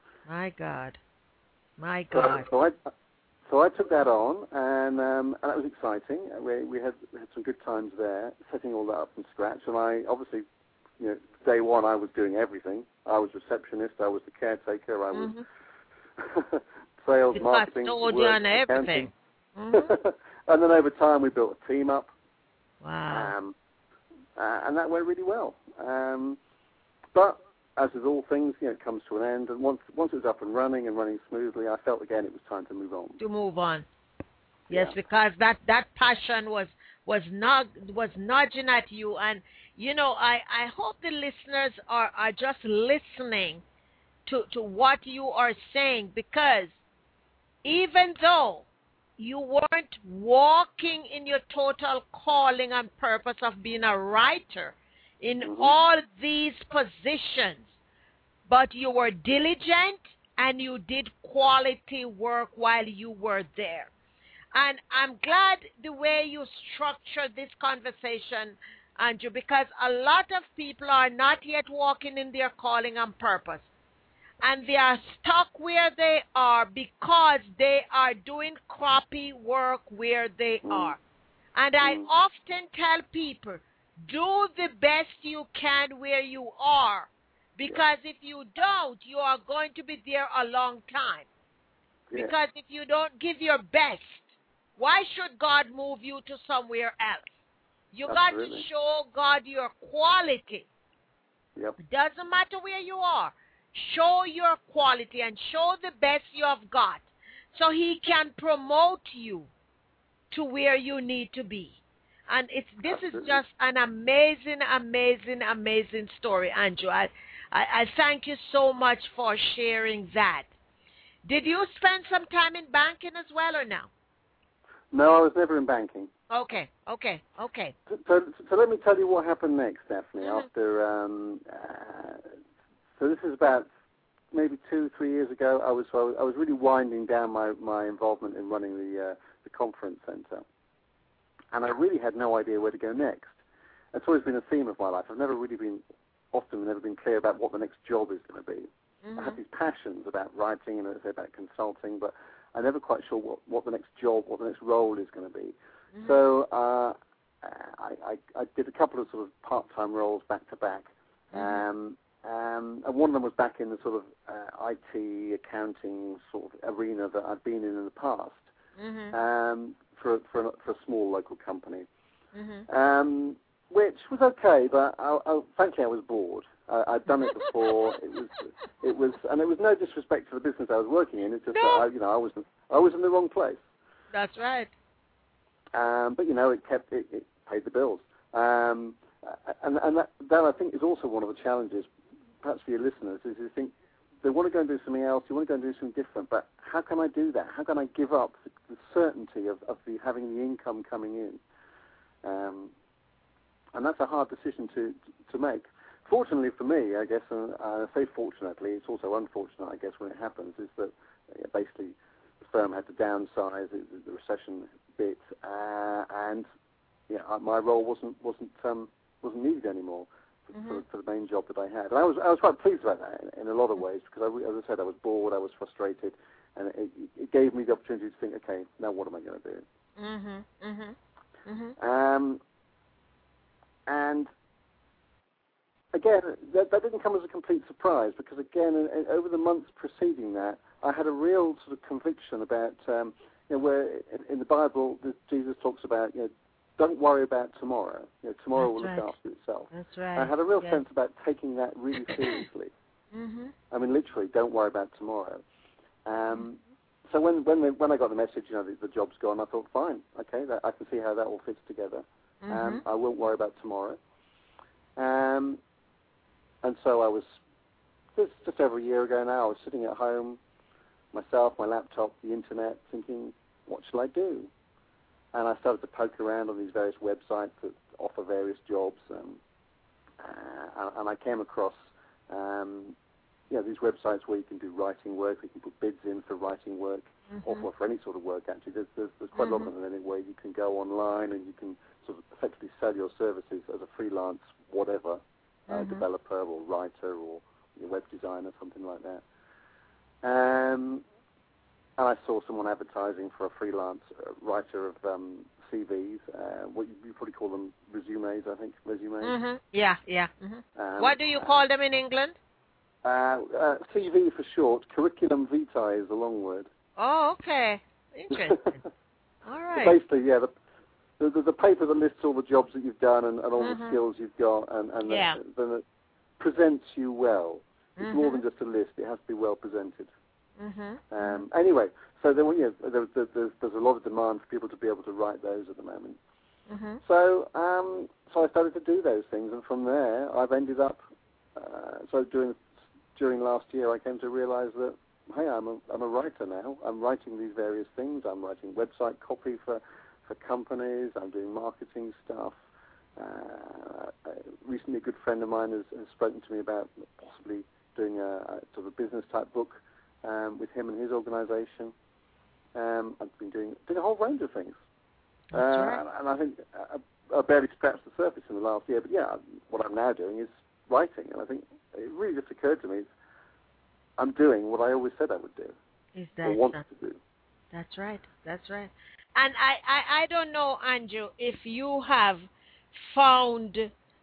[SPEAKER 3] My God.
[SPEAKER 5] So I took that on, and that was exciting. We had some good times there, setting all that up from scratch. And I obviously, day one, I was doing everything. I was receptionist. I was the caretaker. I was sales, marketing,
[SPEAKER 3] custodian, everything.
[SPEAKER 5] And then over time, we built a team up.
[SPEAKER 3] Wow.
[SPEAKER 5] And that went really well. But as with all things, it comes to an end. And once it was up and running smoothly, I felt again it was time to move on. Yes,
[SPEAKER 3] because that passion was nudging at you, and I hope the listeners are just listening to what you are saying, because even though you weren't walking in your total calling and purpose of being a writer in all these positions, but you were diligent and you did quality work while you were there. And I'm glad the way you structured this conversation, Andrew, because a lot of people are not yet walking in their calling and purpose. And they are stuck where they are because they are doing crappy work where they are. And I often tell people, do the best you can where you are, because if you don't, you are going to be there a long time. Because if you don't give your best, why should God move you to somewhere else? You got to show God your quality.
[SPEAKER 5] Yep.
[SPEAKER 3] It doesn't matter where you are. Show your quality and show the best you have got so he can promote you to where you need to be. And this is just an amazing, amazing, amazing story, Andrew. I thank you so much for sharing that. Did you spend some time in banking as well or no?
[SPEAKER 5] No, I was never in banking.
[SPEAKER 3] Okay.
[SPEAKER 5] So let me tell you what happened next, Daphne.
[SPEAKER 3] Mm-hmm.
[SPEAKER 5] After so this is about maybe 2-3 years ago. I was really winding down my involvement in running the conference center, and I really had no idea where to go next. That's always been a theme of my life. I've never been clear about what the next job is going to be.
[SPEAKER 3] Mm-hmm.
[SPEAKER 5] I have these passions about writing and about consulting, but I'm never quite sure what the next job, what the next role is going to be. Mm-hmm. So I did a couple of sort of part-time roles back to back. And one of them was back in the sort of IT, accounting sort of arena that I'd been in the past, for a small local company, which was okay, but frankly I was bored. I'd done it before. It was no disrespect to the business I was working in. It's just that I was in the wrong place.
[SPEAKER 3] That's right.
[SPEAKER 5] But it paid the bills. And that I think is also one of the challenges, perhaps for your listeners, is you think they want to go and do something else, you want to go and do something different, but how can I do that? How can I give up the certainty of having the income coming in? And that's a hard decision to make. Fortunately for me, I guess, and I say fortunately, it's also unfortunate, I guess, when it happens, is that basically the firm had to downsize, the recession bit, and my role wasn't needed anymore for the main job that I had. And I was quite pleased about that in a lot of ways, because as I said, I was bored, I was frustrated, and it gave me the opportunity to think, okay, now what am I going to do? And again, that didn't come as a complete surprise, because again, over the months preceding that, I had a real sort of conviction about, where in the Bible Jesus talks about, don't worry about tomorrow. Tomorrow will look after itself.
[SPEAKER 3] That's right.
[SPEAKER 5] I had a real sense about taking that really seriously. I mean, literally, don't worry about tomorrow. So when I got the message, the job's gone, I thought, fine, okay, I can see how that all fits together. I won't worry about tomorrow. And so I was, just over a year ago now, I was sitting at home, myself, my laptop, the internet, thinking, what shall I do? And I started to poke around on these various websites that offer various jobs, and I came across these websites where you can do writing work, you can put bids in for writing work, or for any sort of work actually. There's quite a lot of them where you can go online and you can sort of effectively sell your services as a freelance whatever, developer or writer or web designer, something like that. And I saw someone advertising for a freelance writer of CVs. What you probably call them resumes, I think. Resumes.
[SPEAKER 3] Yeah. What do you call them in England?
[SPEAKER 5] CV for short. Curriculum vitae is the long word.
[SPEAKER 3] Oh, okay. Interesting. All right.
[SPEAKER 5] So basically, the paper that lists all the jobs that you've done and all the skills you've got, and then it presents you well. It's more than just a list. It has to be well presented. Anyway, so there's a lot of demand for people to be able to write those at the moment. So I started to do those things, and from there I've ended up. So during last year, I came to realize that hey, I'm a writer now. I'm writing these various things. I'm writing website copy for companies. I'm doing marketing stuff. Recently, a good friend of mine has spoken to me about possibly doing a sort of a business type book with him and his organisation. I've been doing a whole range of things. Right. And I think I barely scratched the surface in the last year. But what I'm now doing is writing. And I think it really just occurred to me, I'm doing what I always said I would do. Or wanted to do.
[SPEAKER 3] That's right. And I don't know, Andrew, if you have found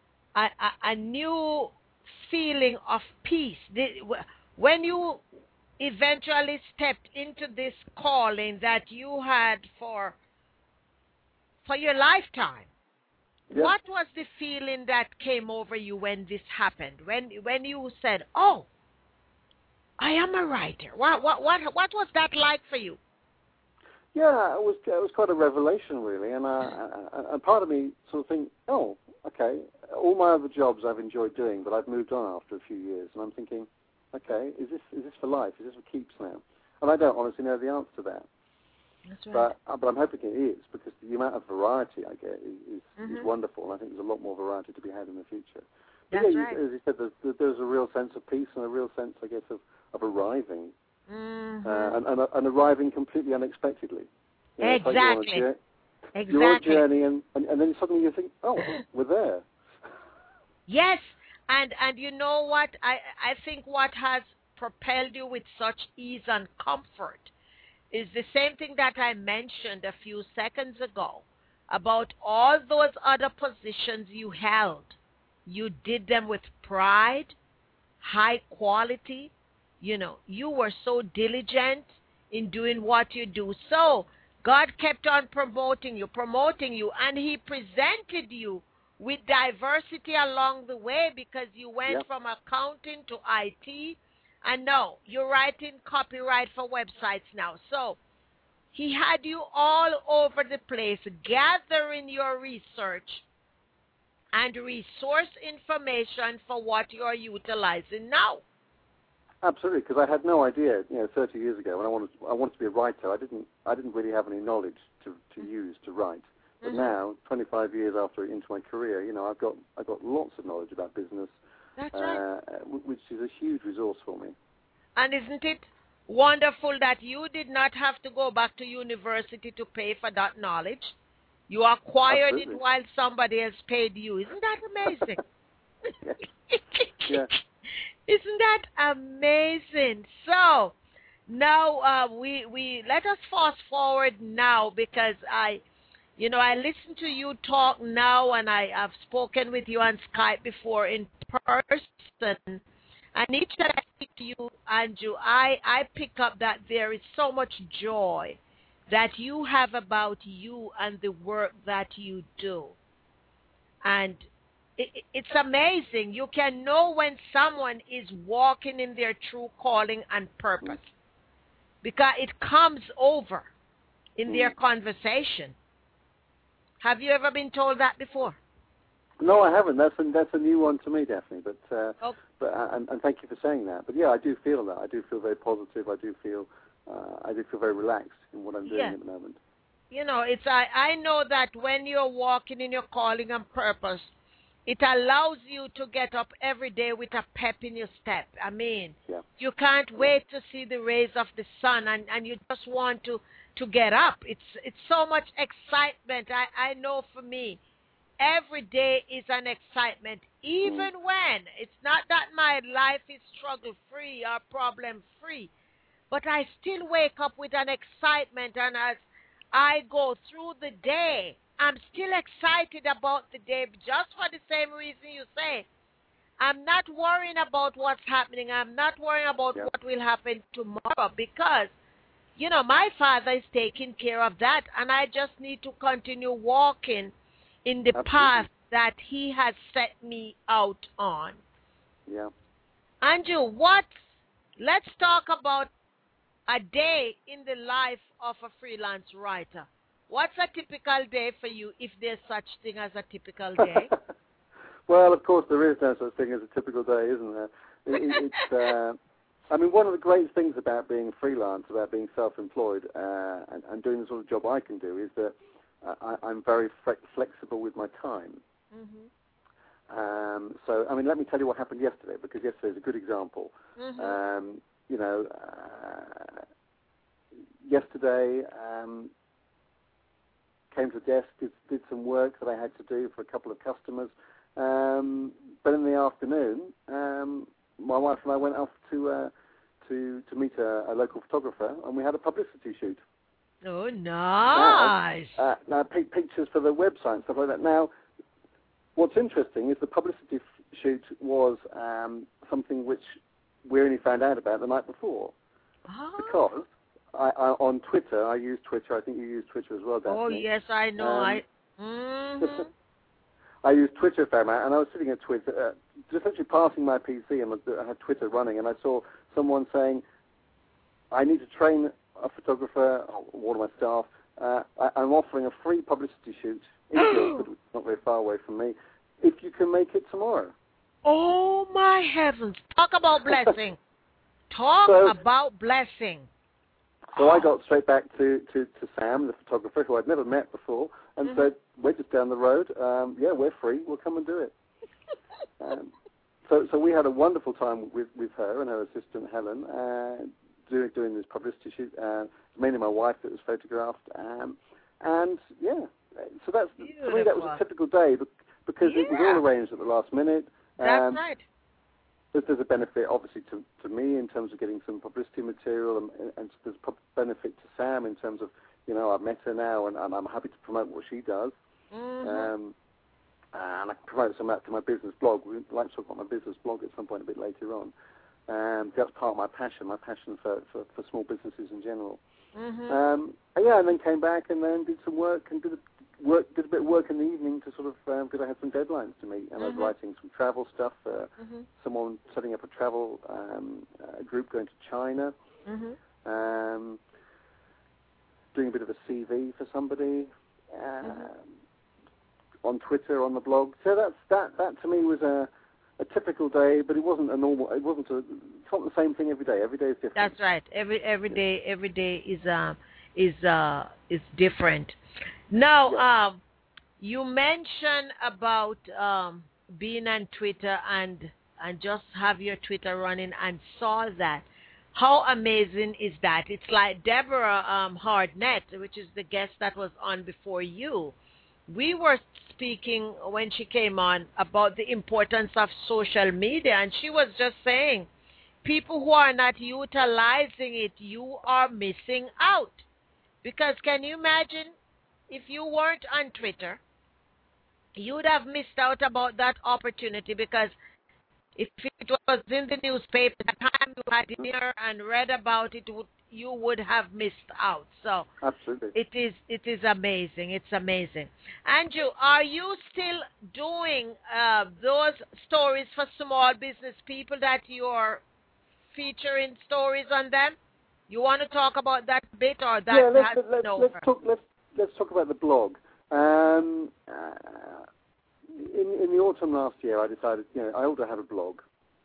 [SPEAKER 3] a new feeling of peace. When you eventually stepped into this calling that you had for your lifetime,
[SPEAKER 5] Yeah.
[SPEAKER 3] What was the feeling that came over you when this happened? When you said, "Oh, I am a writer." What was that like for you?
[SPEAKER 5] Yeah, it was quite a revelation, really, and part of me sort of think, oh, okay, all my other jobs I've enjoyed doing, but I've moved on after a few years, and I'm thinking, okay, is this for life? Is this for keeps now? And I don't honestly know the answer to that.
[SPEAKER 3] That's right.
[SPEAKER 5] But I'm hoping it is, because the amount of variety I get is wonderful, and I think there's a lot more variety to be had in the future. But
[SPEAKER 3] That's
[SPEAKER 5] yeah,
[SPEAKER 3] right.
[SPEAKER 5] as you said, there's a real sense of peace and a real sense, I guess, of arriving. And arriving completely unexpectedly. You know,
[SPEAKER 3] Exactly.
[SPEAKER 5] You're on a journey, and then suddenly you think, oh, we're there.
[SPEAKER 3] Yes, and you know what? I think what has propelled you with such ease and comfort is the same thing that I mentioned a few seconds ago about all those other positions you held. You did them with pride, high quality. You know, you were so diligent in doing what you do. So God kept on promoting you, and He presented you with diversity along the way, because you went from accounting to IT, and now you're writing copyright for websites now. So He had you all over the place, gathering your research and resource information for what you're utilizing now.
[SPEAKER 5] Absolutely, because I had no idea, 30 years ago when I wanted to be a writer. I didn't really have any knowledge to use to write. But now, 25 years into my career, I've got lots of knowledge about business.
[SPEAKER 3] That's right.
[SPEAKER 5] Which is a huge resource for me.
[SPEAKER 3] And isn't it wonderful that you did not have to go back to university to pay for that knowledge? You acquired
[SPEAKER 5] Absolutely.
[SPEAKER 3] it while somebody else paid you. Isn't that amazing?
[SPEAKER 5] Yeah.
[SPEAKER 3] Isn't that amazing? So now we let us fast forward now, because I listen to you talk now, and I have spoken with you on Skype before in person, and each time I speak to you, Andrew, I pick up that there is so much joy that you have about you and the work that you do. And it's amazing. You can know when someone is walking in their true calling and purpose, because it comes over in their conversation. Have you ever been told that before?
[SPEAKER 5] No, I haven't. That's a new one to me, Daphne. But and thank you for saying that. But yeah, I do feel that. I do feel very positive. I do feel very relaxed in what I'm doing at the moment.
[SPEAKER 3] It's I know that when you're walking in your calling and purpose, it allows you to get up every day with a pep in your step. I mean, you can't wait to see the rays of the sun, and you just want to get up. It's so much excitement. I know for me, every day is an excitement, even when it's not that my life is struggle-free or problem-free, but I still wake up with an excitement, and as I go through the day, I'm still excited about the day, just for the same reason you say. I'm not worrying about what's happening. I'm not worrying about what will happen tomorrow, because, my Father is taking care of that, and I just need to continue walking in the path that He has set me out on.
[SPEAKER 5] Yeah.
[SPEAKER 3] Andrew, let's talk about a day in the life of a freelance writer. What's a typical day for you, if there's such thing as a typical day?
[SPEAKER 5] Well, of course, there is no such thing as a typical day, isn't there? It's I mean, one of the great things about being freelance, about being self-employed, and doing the sort of job I can do, is that I'm very flexible with my time. So, I mean, let me tell you what happened yesterday, because yesterday is a good example. Yesterday, came to the desk, did some work that I had to do for a couple of customers. But in the afternoon, my wife and I went off to meet a local photographer, and we had a publicity shoot.
[SPEAKER 3] Oh, nice!
[SPEAKER 5] Now, pictures for the website and stuff like that. Now, what's interesting is the publicity shoot was something which we only found out about the night before. Because on Twitter, I use Twitter. I think you use Twitter as well, Daphne.
[SPEAKER 3] Oh, yes, I know.
[SPEAKER 5] I use Twitter a fair amount, and I was sitting at Twitter, just actually passing my PC, and I had Twitter running, and I saw someone saying, I need to train a photographer, one of my staff. I'm offering a free publicity shoot in Guildford, which is not very far away from me, if you can make it tomorrow.
[SPEAKER 3] Oh, my heavens. Talk about blessing. About blessing.
[SPEAKER 5] So I got straight back to Sam, the photographer, who I'd never met before, and said, we're just down the road. Yeah, we're free. We'll come and do it. So we had a wonderful time with her and her assistant, Helen, doing this publicity shoot. Mainly my wife that was photographed. And, yeah, so that's, for me, that was a typical day because it was all arranged at the last minute.
[SPEAKER 3] That's right.
[SPEAKER 5] There's a benefit, obviously, to me in terms of getting some publicity material, and there's a benefit to Sam in terms of, I've met her now, and I'm happy to promote what she does. And I can promote some of that to my business blog. We'd like to talk about my business blog at some point a bit later on. That's part of my passion for small businesses in general. And then came back and then did some work and did a bit of work in the evening to sort of, because I had some deadlines to meet, and I was writing some travel stuff, someone setting up a travel group going to China, doing a bit of a CV for somebody, on Twitter, on the blog. So that to me was a typical day, but it wasn't it's not the same thing every day. Every day is different.
[SPEAKER 3] That's right. Every day is different. Now, you mentioned about being on Twitter and just have your Twitter running and saw that. How amazing is that? It's like Deborah Hardnett, which is the guest that was on before you. We were speaking when she came on about the importance of social media, and she was just saying, people who are not utilizing it, you are missing out. Because can you imagine if you weren't on Twitter, you would have missed out about that opportunity, because if it was in the newspaper, the time you had dinner and read about it, you would have missed out. So
[SPEAKER 5] absolutely,
[SPEAKER 3] it is amazing. It's amazing. Andrew, are you still doing those stories for small business people that you are featuring stories on them? You want to talk about that a bit, or that
[SPEAKER 5] let's talk about the blog. In the autumn last year, I decided, I ought to have a blog.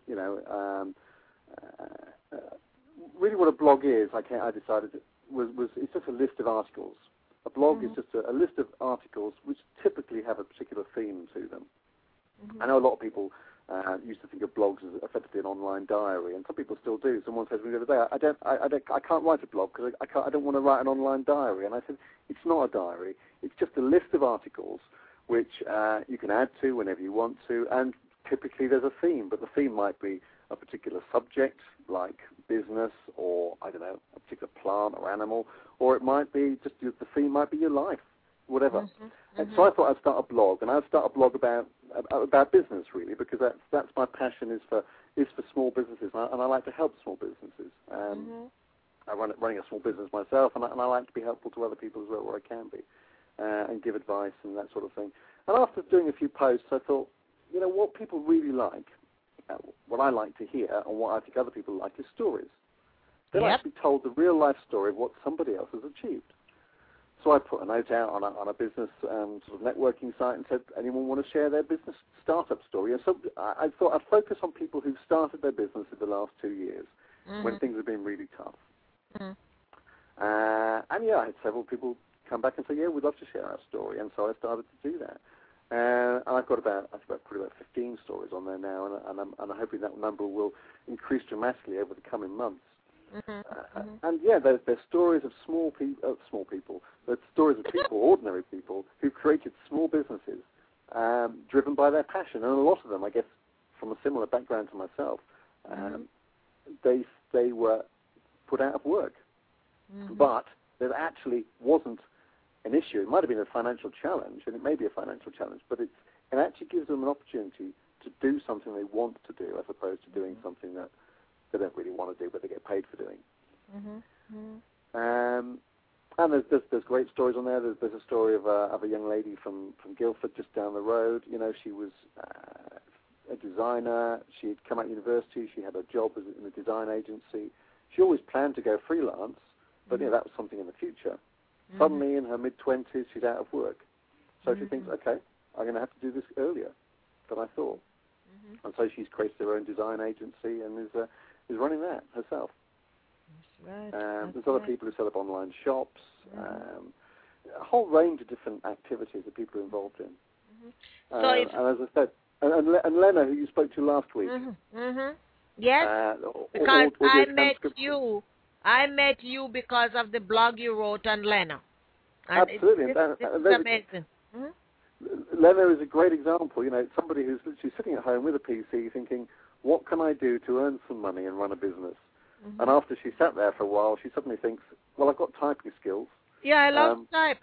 [SPEAKER 5] Really, what a blog is, I decided was it's just a list of articles. A blog is just a list of articles which typically have a particular theme to them. I know a lot of people used to think of blogs as effectively an online diary, and some people still do. Someone says to me the other day, I can't write a blog because I don't want to write an online diary. And I said, it's not a diary. It's just a list of articles which you can add to whenever you want to, and typically there's a theme, but the theme might be a particular subject, like business, or, I don't know, a particular plant or animal, or it might be just, the theme might be your life, whatever. And so I thought I'd start a blog, and I'd start a blog about business, really, because that's my passion, is for small businesses, and I like to help small businesses. I'm running a small business myself, and I like to be helpful to other people as well where I can be. And give advice and that sort of thing. And after doing a few posts, I thought, what people really like, what I like to hear, and what I think other people like, is stories. They like to be told the real-life story of what somebody else has achieved. So I put a note out on a business sort of networking site and said, anyone want to share their business startup story? And so I thought I'd focus on people who've started their business in the last 2 years, when things have been really tough. And I had several people come back and say, yeah, we'd love to share our story. And so I started to do that. And I've got probably about 15 stories on there now, and I'm hoping that number will increase dramatically over the coming months. And yeah, there's stories of small people. There's stories of people, ordinary people, who've created small businesses driven by their passion. And a lot of them, I guess, from a similar background to myself, they were put out of work. But there actually wasn't an issue. It might have been a financial challenge, and it may be a financial challenge, but it actually gives them an opportunity to do something they want to do, as opposed to doing something that they don't really want to do, but they get paid for doing. And there's great stories on there. There's a story of a young lady from Guildford, just down the road. You know, she was a designer. She had come out of university. She had a job in a design agency. She always planned to go freelance, but that was something in the future. Suddenly, in her mid-20s, she's out of work. So she thinks, okay, I'm going to have to do this earlier than I thought. And so she's created her own design agency and is running that herself.
[SPEAKER 3] That's right.
[SPEAKER 5] There's other people who set up online shops, a whole range of different activities that people are involved in.
[SPEAKER 3] So
[SPEAKER 5] and as I said, and Lena, who you spoke to last week.
[SPEAKER 3] Yes, because I met you because of the blog you wrote on Lena. And
[SPEAKER 5] absolutely.
[SPEAKER 3] It's amazing.
[SPEAKER 5] Lena is a great example. You know, somebody who's literally sitting at home with a PC thinking, what can I do to earn some money and run a business? And after she sat there for a while, she suddenly thinks, well, I've got typing skills.
[SPEAKER 3] Yeah, I love type.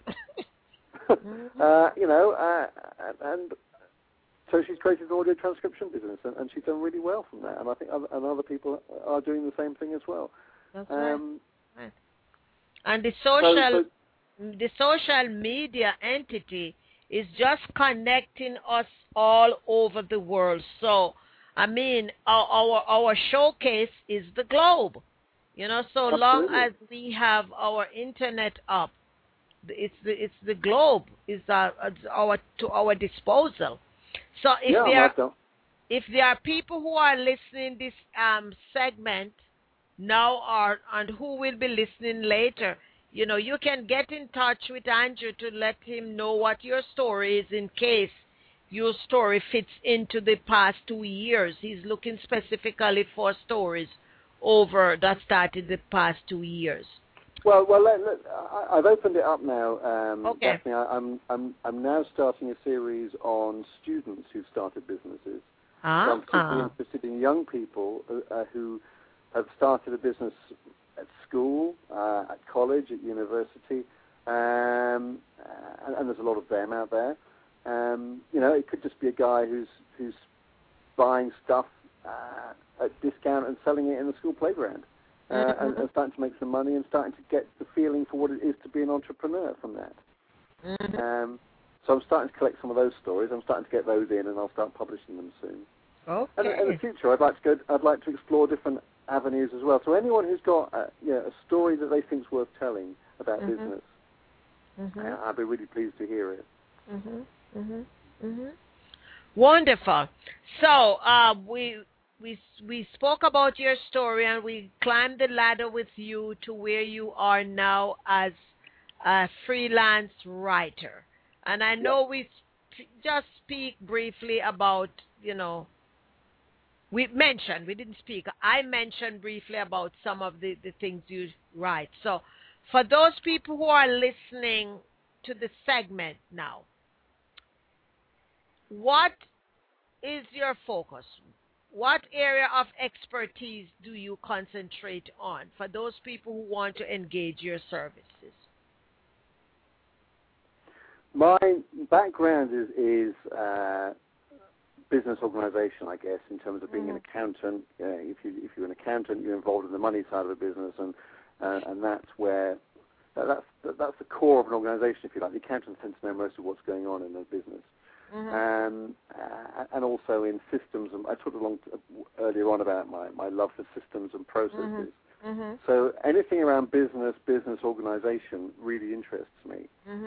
[SPEAKER 5] You know, and so she's created an audio transcription business, and she's done really well from that. And I think other people are doing the same thing as well.
[SPEAKER 3] That's right. And the social media entity is just connecting us all over the world. So, I mean, our showcase is the globe. You know, so long as we have our internet up, it's the globe is to our disposal. So if there are people who are listening this segment now and who will be listening later, you know, you can get in touch with Andrew to let him know what your story is in case your story fits into the past 2 years. He's looking specifically for stories that started the past 2 years.
[SPEAKER 5] Well, I've opened it up now.
[SPEAKER 3] Okay.
[SPEAKER 5] Daphne, I'm now starting a series on students who've started businesses. So I'm particularly interested in young people who have started a business at school, at college, at university, and there's a lot of them out there. You know, it could just be a guy who's buying stuff at discount and selling it in the school playground, and starting to make some money and starting to get the feeling for what it is to be an entrepreneur from that. So I'm starting to collect some of those stories. I'm starting to get those in, and I'll start publishing them soon.
[SPEAKER 3] Okay.
[SPEAKER 5] And in the future, I'd like to explore different avenues as well. So anyone who's got a story that they think is worth telling about business, I'd be really pleased to hear it.
[SPEAKER 3] Wonderful. So we spoke about your story, and we climbed the ladder with you to where you are now as a freelance writer. And I know we just speak briefly about, you know, I mentioned briefly about some of the things you write. So for those people who are listening to the segment now, what is your focus? What area of expertise do you concentrate on for those people who want to engage your services?
[SPEAKER 5] My background is business organization, I guess, in terms of being an accountant. If you're an accountant, you're involved in the money side of the business, and that's where that's the core of an organization, if you like. The accountants tend to know most of what's going on in the business. And also in systems. And I talked earlier on about my love for systems and processes. So anything around business organization really interests me.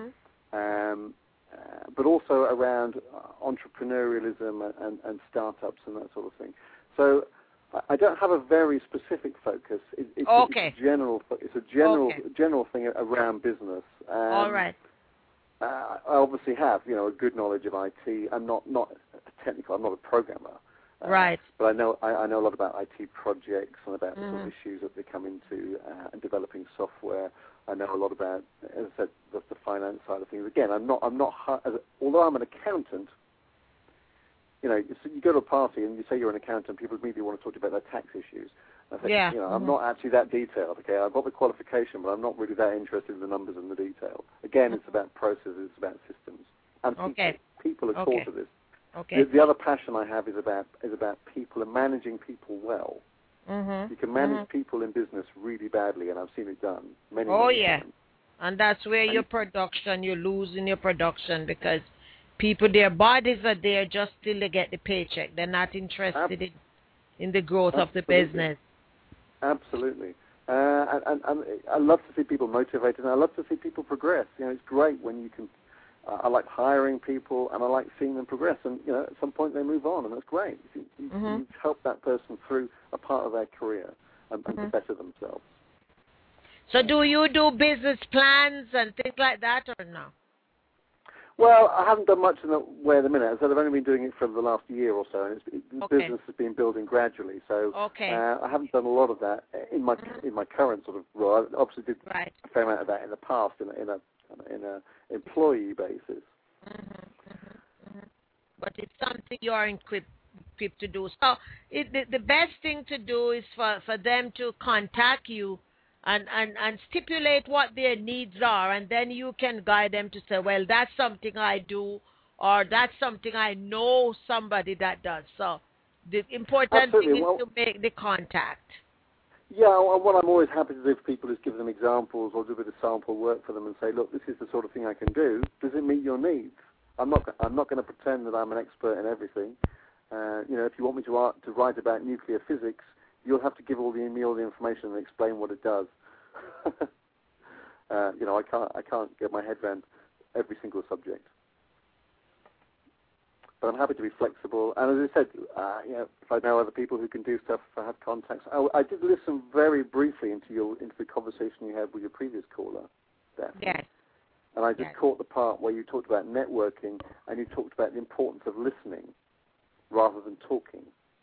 [SPEAKER 5] But also around entrepreneurialism and startups and that sort of thing. So I don't have a very specific focus. It's a general thing around business.
[SPEAKER 3] All right.
[SPEAKER 5] I obviously have, a good knowledge of IT. I'm not technical. I'm not a programmer.
[SPEAKER 3] Right.
[SPEAKER 5] But I know a lot about IT projects and about the sort of issues that they come into and developing software. I know a lot about, as I said, the finance side of things. Again, although I'm an accountant. You go to a party and you say you're an accountant, people immediately want to talk to you about their tax issues. I think, I'm not actually that detailed, okay? I've got the qualification, but I'm not really that interested in the numbers and the detail. Again, it's about processes, it's about systems. And people are taught of this.
[SPEAKER 3] Okay.
[SPEAKER 5] The other passion I have is about people and managing people well. You can manage people in business really badly, and I've seen it done many times.
[SPEAKER 3] And that's where your production, you lose in your production because people, their bodies are there just till they get the paycheck. They're not interested in the growth of the business.
[SPEAKER 5] Absolutely. And I love to see people motivated, and I love to see people progress. It's great when you can. I like hiring people, and I like seeing them progress. And at some point they move on, and that's great. You help that person through a part of their career and to better themselves.
[SPEAKER 3] So, do you do business plans and things like that, or no?
[SPEAKER 5] Well, I haven't done much in that way at the minute. As I said, I've only been doing it for the last year or so, and the business has been building gradually. So I haven't done a lot of that in my current sort of role. I obviously did a fair amount of that in the past in a employee basis.
[SPEAKER 3] But it's something you are equipped to do. So the best thing to do is for them to contact you and stipulate what their needs are, and then you can guide them to say, well, that's something I do, or that's something I know somebody that does. So the important thing is to make the contact. Yeah,
[SPEAKER 5] and what I'm always happy to do for people is give them examples or do a bit of sample work for them and say, look, this is the sort of thing I can do. Does it meet your needs? I'm not going to pretend that I'm an expert in everything. If you want me to write about nuclear physics, you'll have to give me all the information and explain what it does. I can't get my head around every single subject. But I'm happy to be flexible. And as I said, if I know other people who can do stuff, if I have contacts. I did listen very briefly into the conversation you had with your previous caller, Daphne.
[SPEAKER 3] Yes.
[SPEAKER 5] And I just caught the part where you talked about networking and you talked about the importance of listening rather than talking.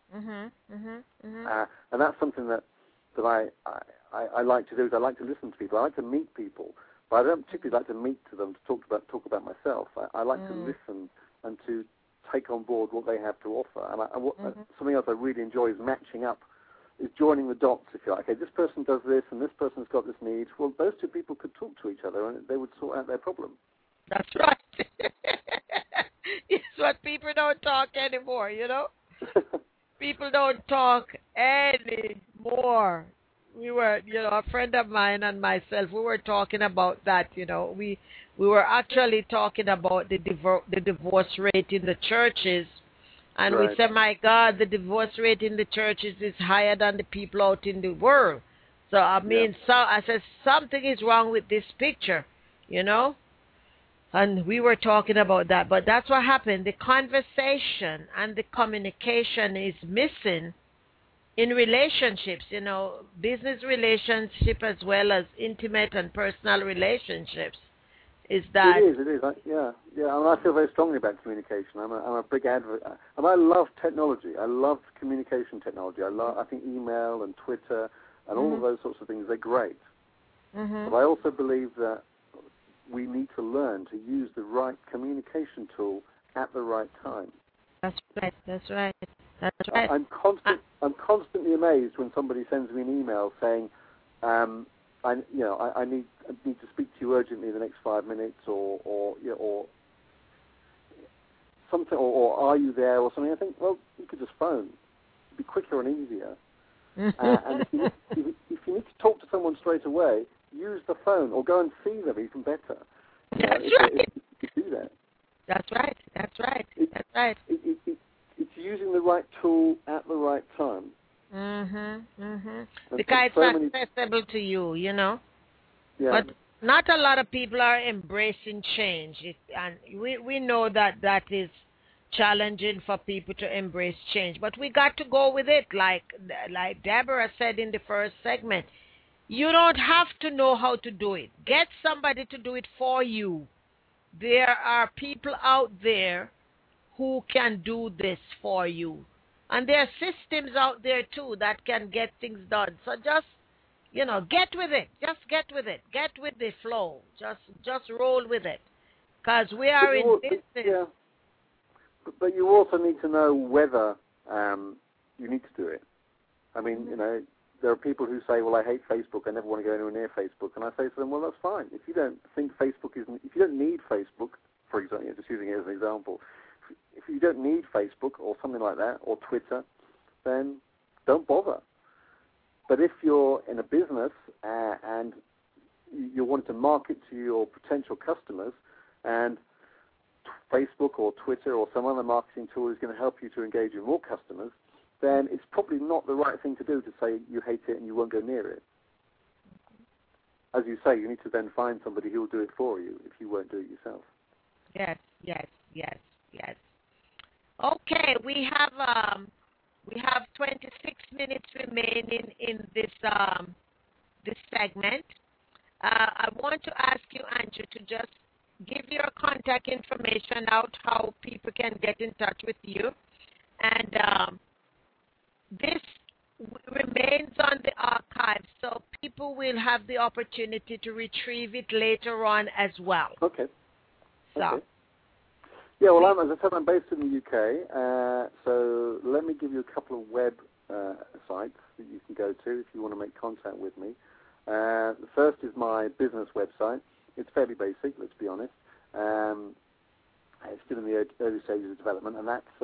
[SPEAKER 5] And that's something that I like to do. Is I like to listen to people. I like to meet people, but I don't particularly like to meet to them to talk about myself. I like to listen and to take on board what they have to offer. And something else I really enjoy is matching up, is joining the dots, if you like. Okay, this person does this and this person's got this need. Well, those two people could talk to each other and they would sort out their problem.
[SPEAKER 3] That's right. It's what people don't talk anymore, People don't talk anymore. We were, a friend of mine and myself, we were talking about that, We were actually talking about the divorce rate in the churches. And we said, my God, the divorce rate in the churches is higher than the people out in the world. So, I said, something is wrong with this picture, And we were talking about that. But that's what happened. The conversation and the communication is missing in relationships, business relationship as well as intimate and personal relationships. It is. And I feel very strongly about communication. I'm a big advocate, and I love technology. I love communication technology. I think email and Twitter and all of those sorts of things, they're great. But I also believe that we need to learn to use the right communication tool at the right time. That's right.
[SPEAKER 5] I'm constantly amazed when somebody sends me an email saying, I need to speak to you urgently in the next 5 minutes, or something, or are you there, or something. I think, well, you could just phone. It'd be quicker and easier. And if you need to talk to someone straight away, use the phone or go and see them even better.
[SPEAKER 3] That's right.
[SPEAKER 5] You do that.
[SPEAKER 3] That's right.
[SPEAKER 5] It's using the right tool at the right time.
[SPEAKER 3] Because it's accessible to you, Yeah. But not a lot of people are embracing change, and we know that is challenging for people to embrace change. But we got to go with it, like Deborah said in the first segment. You don't have to know how to do it. Get somebody to do it for you. There are people out there who can do this for you. And there are systems out there, too, that can get things done. So just, get with it. Just get with it. Get with the flow. Just roll with it. Because we are in business.
[SPEAKER 5] Yeah. But you also need to know whether you need to do it. I mean, there are people who say, well, I hate Facebook. I never want to go anywhere near Facebook. And I say to them, well, that's fine. If you don't think if you don't need Facebook, for example, just using it as an example, if you don't need Facebook or something like that, or Twitter, then don't bother. But if you're in a business and you want to market to your potential customers, and Facebook or Twitter or some other marketing tool is going to help you to engage with more customers, then it's probably not the right thing to do to say you hate it and you won't go near it. As you say, you need to then find somebody who will do it for you if you won't do it yourself.
[SPEAKER 3] Yes. Okay, we have 26 minutes remaining in this this segment. I want to ask you, Andrew, to just give your contact information out, how people can get in touch with you, and this remains on the archive, so people will have the opportunity to retrieve it later on as well.
[SPEAKER 5] Okay.
[SPEAKER 3] So.
[SPEAKER 5] Okay. Yeah, well, as I said, I'm based in the UK, so let me give you a couple of web sites that you can go to if you want to make contact with me. The first is my business website. It's fairly basic, let's be honest. It's still in the early stages of development, and that's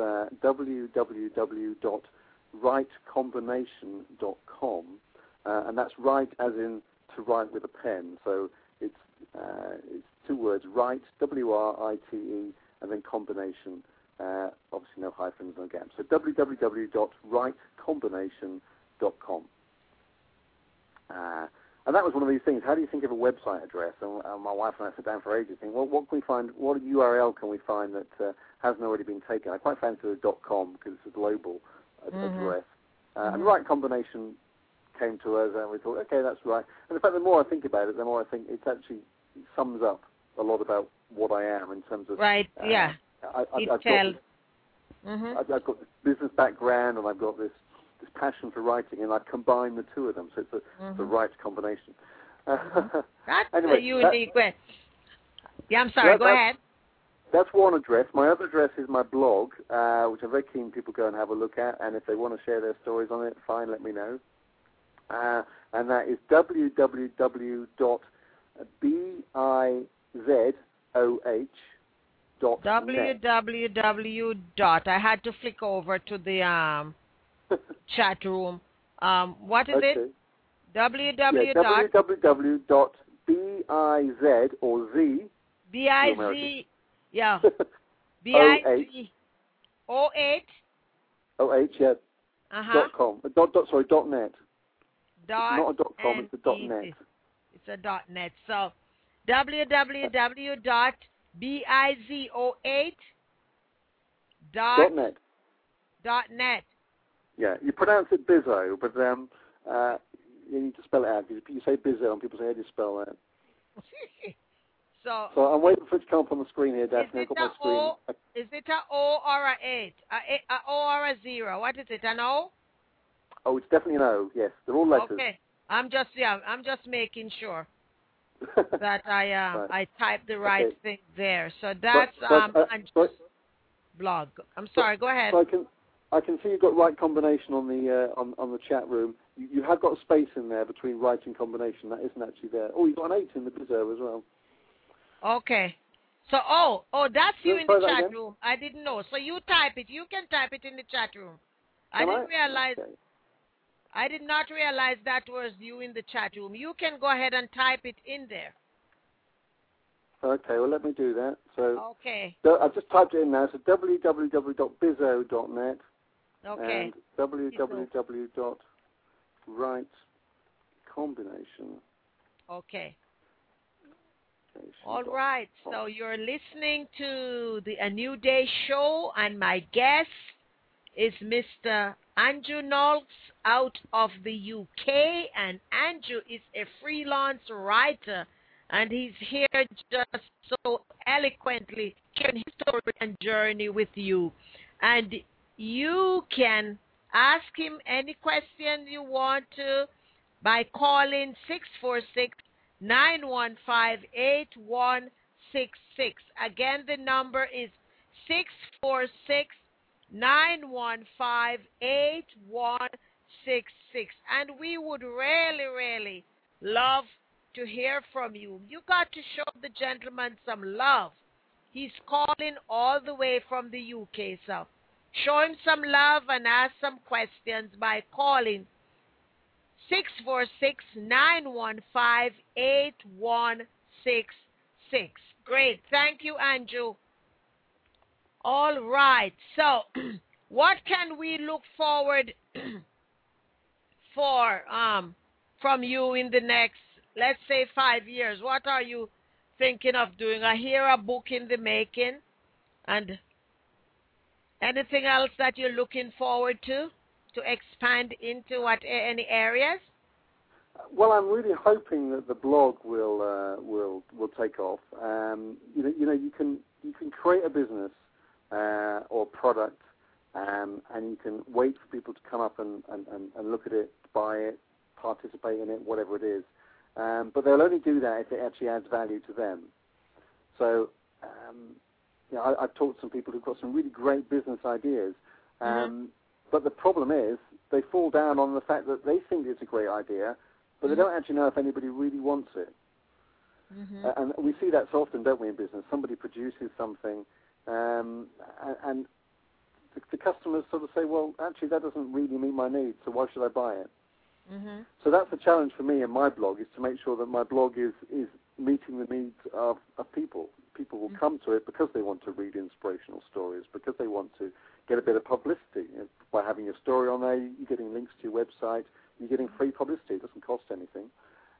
[SPEAKER 5] www.writecombination.com, and that's write as in to write with a pen. So it's two words, write, W-R-I-T-E, and then combination, obviously no hyphens, no gaps. So www.writecombination.com. And that was one of these things. How do you think of a website address? And my wife and I sat down for ages thinking, well, what can we find? What URL can we find that hasn't already been taken? I quite fancy the .com because it's a global address. And Right Combination came to us, and we thought, okay, that's right. And in fact, the more I think about it, the more I think it sums up a lot about what I am in terms of
[SPEAKER 3] right. Yeah.
[SPEAKER 5] I've got this business background, and I've got this passion for writing, and I combine the two of them, so it's the right combination.
[SPEAKER 3] That's
[SPEAKER 5] anyway,
[SPEAKER 3] a unique way. Yeah, I'm sorry. Go ahead.
[SPEAKER 5] That's one address. My other address is my blog, which I'm very keen people go and have a look at, and if they want to share their stories on it, fine, let me know. And that is www.bizoh.net.
[SPEAKER 3] www. I had to flick over to the chat room. What is it?
[SPEAKER 5] www.biz or z.
[SPEAKER 3] B-I-Z. Yeah. B-I-Z. 08.
[SPEAKER 5] 08, yeah. .com. .net. Not a .com, it's a .net.
[SPEAKER 3] It's a .net. So www.bizoh8.net. .net.
[SPEAKER 5] Yeah, you pronounce it Bizoh, but you need to spell it out, because you say Bizoh and people say, how do you spell that?
[SPEAKER 3] So
[SPEAKER 5] I'm waiting for it to come up on the screen here, Daphne.
[SPEAKER 3] Is it an O or an 8? A O or a 0? What is it, an O?
[SPEAKER 5] Oh, it's definitely an O, yes. They're all letters.
[SPEAKER 3] Okay. I'm just making sure that I typed the right thing there. So that's blog. I'm sorry, go ahead.
[SPEAKER 5] So I can see you've got Right Combination on the chat room. You have got a space in there between Right and Combination. That isn't actually there. Oh, you've got an 8 in the Bizoh as well. Okay.
[SPEAKER 3] So, that's you in the chat room. I didn't know. So you type it. You can type it in the chat room. I didn't realize. Okay. I did not realize that was you in the chat room. You can go ahead and type it in there.
[SPEAKER 5] Okay, well, let me do that. So,
[SPEAKER 3] okay.
[SPEAKER 5] I've just typed it in now. So www.bizoh.net.
[SPEAKER 3] Okay.
[SPEAKER 5] And www.writecombination.
[SPEAKER 3] Okay. All right. So you're listening to the A New Day show, and my guest is Mr. Andrew Nolks out of the UK, and Andrew is a freelance writer, and he's here just so eloquently sharing his story and journey with you. And you can ask him any question you want to by calling 646-915-8166. Again, the number is 646-915-8166. And we would really, really love to hear from you. You got to show the gentleman some love. He's calling all the way from the UK, so show him some love and ask some questions by calling 646-915-8166. Great. Thank you, Andrew. All right. So, what can we look forward for from you in the next, let's say, 5 years? What are you thinking of doing? I hear a book in the making. And anything else that you're looking forward to expand into any areas?
[SPEAKER 5] Well, I'm really hoping that the blog will take off. You can create a business or product, and you can wait for people to come up and look at it, buy it, participate in it, whatever it is. But they'll only do that if it actually adds value to them. So, I've talked to some people who've got some really great business ideas, but the problem is they fall down on the fact that they think it's a great idea, but they don't actually know if anybody really wants it. And we see that so often, don't we, in business? Somebody produces something, and the customers sort of say, well, actually, that doesn't really meet my needs, so why should I buy it? So that's the challenge for me in my blog, is to make sure that my blog is meeting the needs of people. People will come to it because they want to read inspirational stories, because they want to get a bit of publicity. By having your story on there, you're getting links to your website, you're getting free publicity. It doesn't cost anything.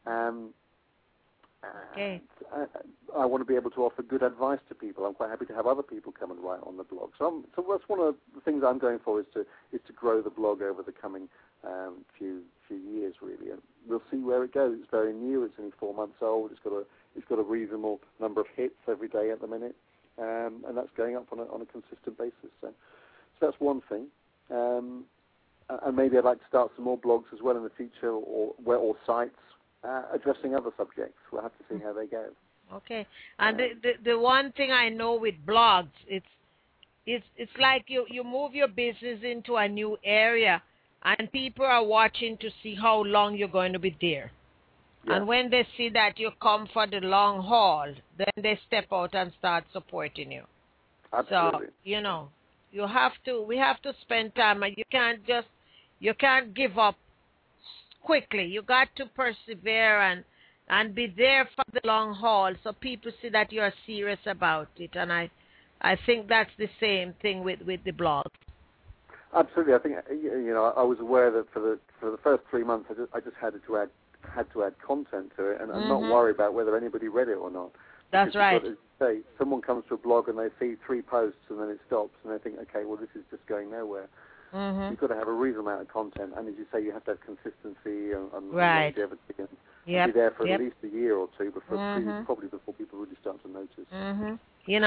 [SPEAKER 3] Okay.
[SPEAKER 5] I want to be able to offer good advice to people. I'm quite happy to have other people come and write on the blog. So that's one of the things I'm going for, is to grow the blog over the coming few years, really. And we'll see where it goes. It's very new. It's only 4 months old. It's got a reasonable number of hits every day at the minute, and that's going up on a consistent basis. So that's one thing. And maybe I'd like to start some more blogs as well in the future, or sites addressing other subjects. We'll have to see how they go.
[SPEAKER 3] Okay. And the one thing I know with blogs, it's like you move your business into a new area, and people are watching to see how long you're going to be there. Yeah. And when they see that you come for the long haul, then they step out and start supporting you.
[SPEAKER 5] Absolutely.
[SPEAKER 3] So, we have to spend time, and you can't give up quickly. You got to persevere and be there for the long haul, so people see that you're serious about it. And I think that's the same thing with the blog.
[SPEAKER 5] Absolutely. I think I was aware that for the first 3 months I just had to add content to it, and not worry about whether anybody read it or not.
[SPEAKER 3] That's right.
[SPEAKER 5] Say someone comes to a blog and they see 3 posts and then it stops, and they think, okay, well, this is just going nowhere. You've got to have a reasonable amount of content, and as you say, you have to have consistency and longevity, and be there for at least a year or two probably before people really start to notice.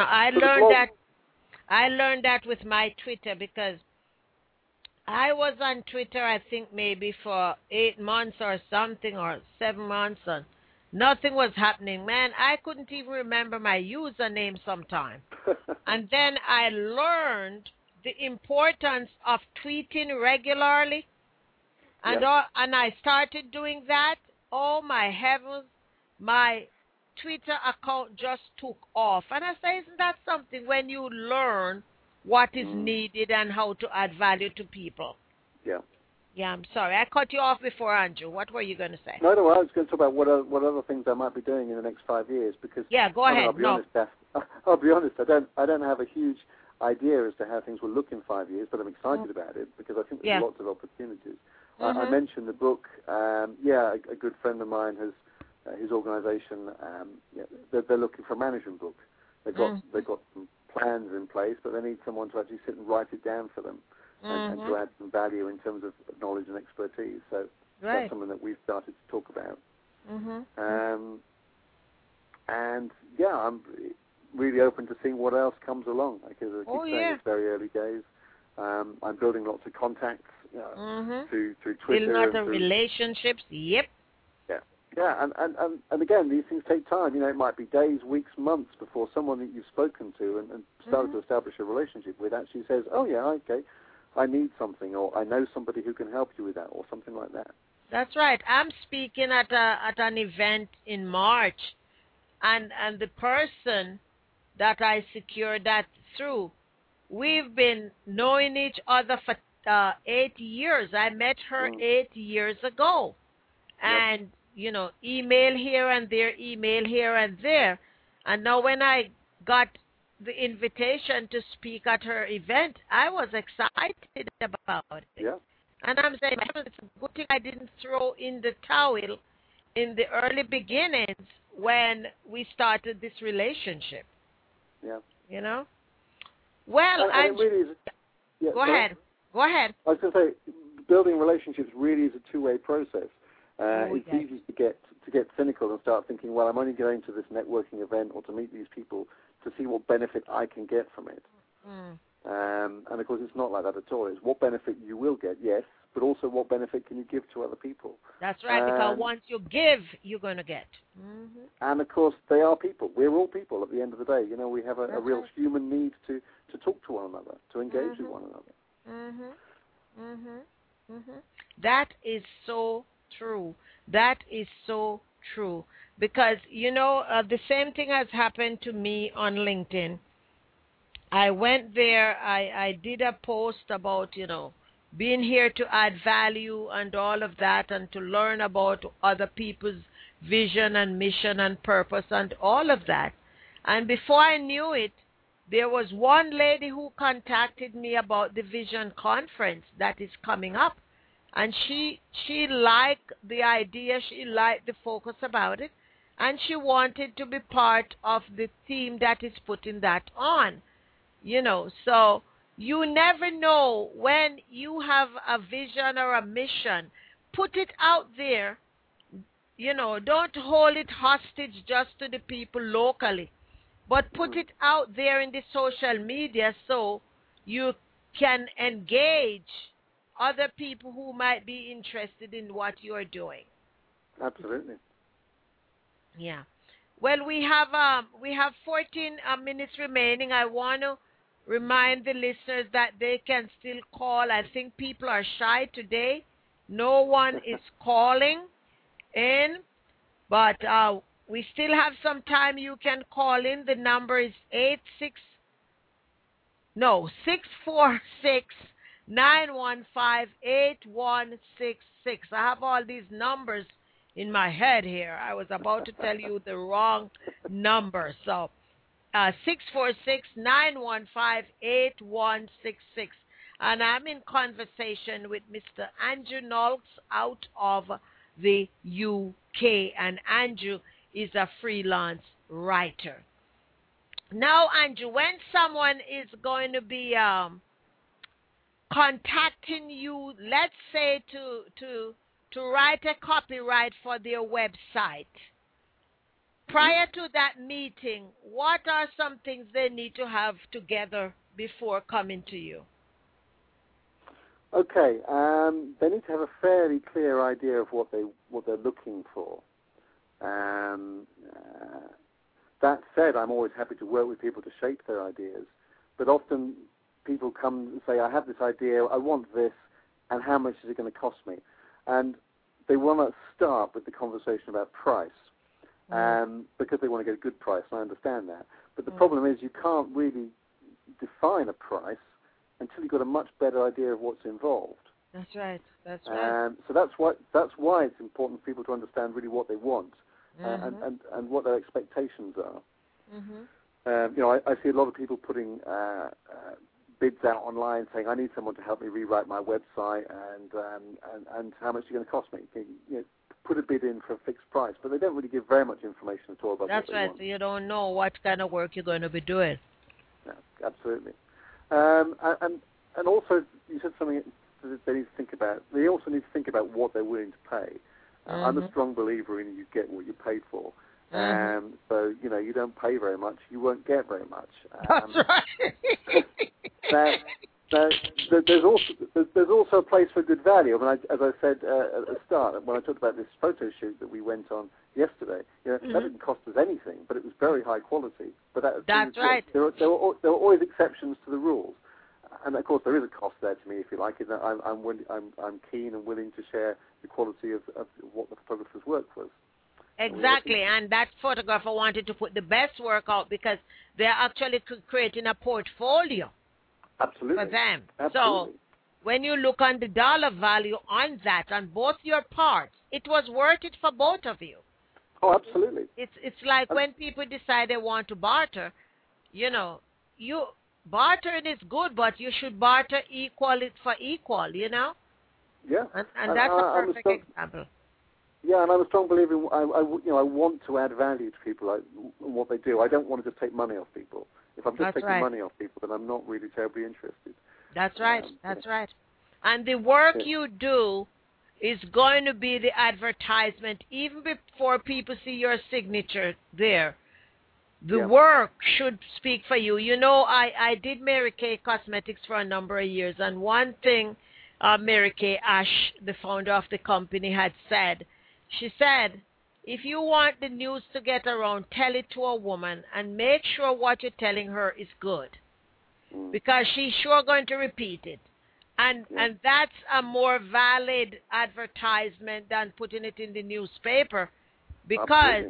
[SPEAKER 3] I learned that with my Twitter, because I was on Twitter, I think maybe for 8 months or something, or 7 months, and nothing was happening. Man, I couldn't even remember my username sometime. And then I learned the importance of tweeting regularly, and I started doing that. Oh, my heavens, my Twitter account just took off. And I say, isn't that something, when you learn what is needed and how to add value to people?
[SPEAKER 5] Yeah.
[SPEAKER 3] Yeah, I'm sorry. I cut you off before, Andrew. What were you going to say?
[SPEAKER 5] No, I was going to talk about what other things I might be doing in the next 5 years, because
[SPEAKER 3] go ahead.
[SPEAKER 5] I'll be honest, I don't have a huge idea as to how things will look in 5 years, but I'm excited about it, because I think there's lots of opportunities. I mentioned the book. A good friend of mine has his organisation. They're looking for a management book. They've got some plans in place, but they need someone to actually sit and write it down for them, and to add some value in terms of knowledge and expertise. So that's something that we've started to talk about. I'm really open to seeing what else comes along, because I keep saying it's very early days. I'm building lots of contacts through Twitter.
[SPEAKER 3] Building lots of relationships. Yep.
[SPEAKER 5] Yeah, and again, these things take time. It might be days, weeks, months before someone that you've spoken to and started to establish a relationship with actually says, oh, yeah, okay, I need something, or I know somebody who can help you with that, or something like that.
[SPEAKER 3] That's right. I'm speaking at an event in March, and the person that I secured that through, we've been knowing each other for 8 years. I met her 8 years ago. and, email here and there, email here and there. And now when I got the invitation to speak at her event, I was excited about it.
[SPEAKER 5] Yeah.
[SPEAKER 3] And I'm saying, it's a good thing I didn't throw in the towel in the early beginnings when we started this relationship.
[SPEAKER 5] Yeah.
[SPEAKER 3] Well,
[SPEAKER 5] and it really is,
[SPEAKER 3] go ahead. Go ahead.
[SPEAKER 5] I was going to say, building relationships really is a two-way process. It's easy to get cynical and start thinking, well, I'm only going to this networking event or to meet these people to see what benefit I can get from it. And of course, it's not like that at all. It's what benefit you will get, yes, but also what benefit can you give to other people.
[SPEAKER 3] That's right, because once you give, you're going to get.
[SPEAKER 5] And of course, they are people. We're all people at the end of the day. We have a real human need to talk to one another, to engage with one another.
[SPEAKER 3] That is so true. That is so true. Because, the same thing has happened to me on LinkedIn. I went there, I did a post about, being here to add value and all of that, and to learn about other people's vision and mission and purpose and all of that. And before I knew it, there was one lady who contacted me about the Vision Conference that is coming up. And she liked the idea, she liked the focus about it, and she wanted to be part of the team that is putting that on. So you never know when you have a vision or a mission. Put it out there. Don't hold it hostage just to the people locally, but put it out there in the social media so you can engage other people who might be interested in what you're doing.
[SPEAKER 5] Absolutely.
[SPEAKER 3] Yeah. Well, we have 14 minutes remaining. I want to remind the listeners that they can still call. I think people are shy today. No one is calling in, but we still have some time. You can call in. The number is 646-915-8166. I have all these numbers in my head here. I was about to tell you the wrong number. So 646-915-8166. And I'm in conversation with Mr. Andrew Nolks out of the UK. And Andrew is a freelance writer. Now, Andrew, when someone is going to be contacting you, let's say to write a copyright for their website, prior to that meeting, what are some things they need to have together before coming to you?
[SPEAKER 5] Okay, they need to have a fairly clear idea of what they're looking for. That said, I'm always happy to work with people to shape their ideas, but often people come and say, I have this idea, I want this, and how much is it going to cost me? And they want to start with the conversation about price, because they want to get a good price, and I understand that. But the problem is you can't really define a price until you've got a much better idea of what's involved.
[SPEAKER 3] That's right. That's right.
[SPEAKER 5] So that's why it's important for people to understand really what they want and what their expectations are. I see a lot of people putting bids out online saying, I need someone to help me rewrite my website, and how much is it going to cost me? Put a bid in for a fixed price, but they don't really give very much information at all about
[SPEAKER 3] That's
[SPEAKER 5] what they
[SPEAKER 3] right.
[SPEAKER 5] want.
[SPEAKER 3] So you don't know what kind of work you're going to be doing.
[SPEAKER 5] Yeah, absolutely. And also, you said something that they need to think about. They also need to think about what they're willing to pay. I'm a strong believer in you get what you paid for. So, you don't pay very much, you won't get very much.
[SPEAKER 3] That's right.
[SPEAKER 5] There's also a place for good value. I mean, as I said at the start, when I talked about this photo shoot that we went on yesterday, that didn't cost us anything, but it was very high quality. But
[SPEAKER 3] that's right.
[SPEAKER 5] There are always exceptions to the rules, and of course there is a cost there to me, if you like. I'm keen and willing to share the quality of what the photographer's work was.
[SPEAKER 3] Exactly, and that photographer wanted to put the best work out because they're actually creating a portfolio.
[SPEAKER 5] Absolutely.
[SPEAKER 3] For them.
[SPEAKER 5] Absolutely.
[SPEAKER 3] So when you look on the dollar value on that, on both your parts, it was worth it for both of you.
[SPEAKER 5] Oh, absolutely.
[SPEAKER 3] It's like when people decide they want to barter, you know, bartering is good, but you should barter equal it for equal, you know?
[SPEAKER 5] Yeah.
[SPEAKER 3] And that's a perfect example.
[SPEAKER 5] Yeah, and I'm a strong believer in, I want to add value to people, like what they do. I don't want to just take money off people. If I'm just taking money off people, then I'm not really terribly interested.
[SPEAKER 3] That's right. That's right. And the work you do is going to be the advertisement, even before people see your signature there. The work should speak for you. You know, I did Mary Kay Cosmetics for a number of years, and one thing Mary Kay Ash, the founder of the company, had said, she said, if you want the news to get around, tell it to a woman and make sure what you're telling her is good, because she's sure going to repeat it. And that's a more valid advertisement than putting it in the newspaper, because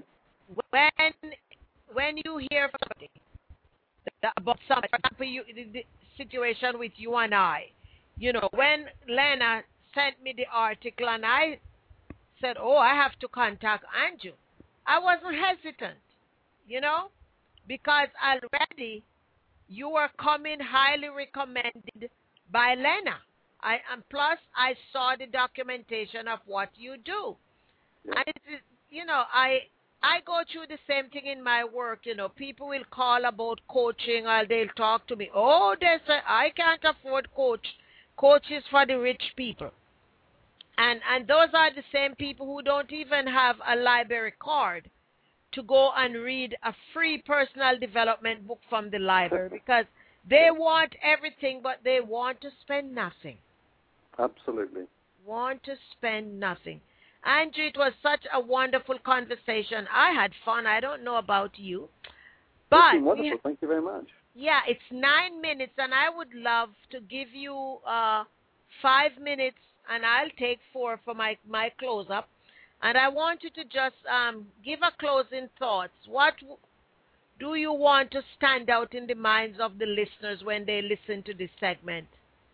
[SPEAKER 3] when you hear something about something, for example, the situation with you and I, you know, when Lena sent me the article and I said, oh, I have to contact Andrew, I wasn't hesitant, you know, because already you were coming highly recommended by Lena. And plus, I saw the documentation of what you do. Yeah. And, you know, I go through the same thing in my work. You know, people will call about coaching, or they'll talk to me. Oh, they say, I can't afford coaches for the rich people. And those are the same people who don't even have a library card to go and read a free personal development book from the library, because they want everything, but they want to spend nothing.
[SPEAKER 5] Absolutely.
[SPEAKER 3] Want to spend nothing. Andrew, it was such a wonderful conversation. I had fun. I don't know about you. But
[SPEAKER 5] it's been wonderful. Thank you very much.
[SPEAKER 3] Yeah, it's 9 minutes, and I would love to give you 5 minutes, and I'll take 4 for my close-up. And I want you to just give a closing thoughts. What do you want to stand out in the minds of the listeners when they listen to this segment?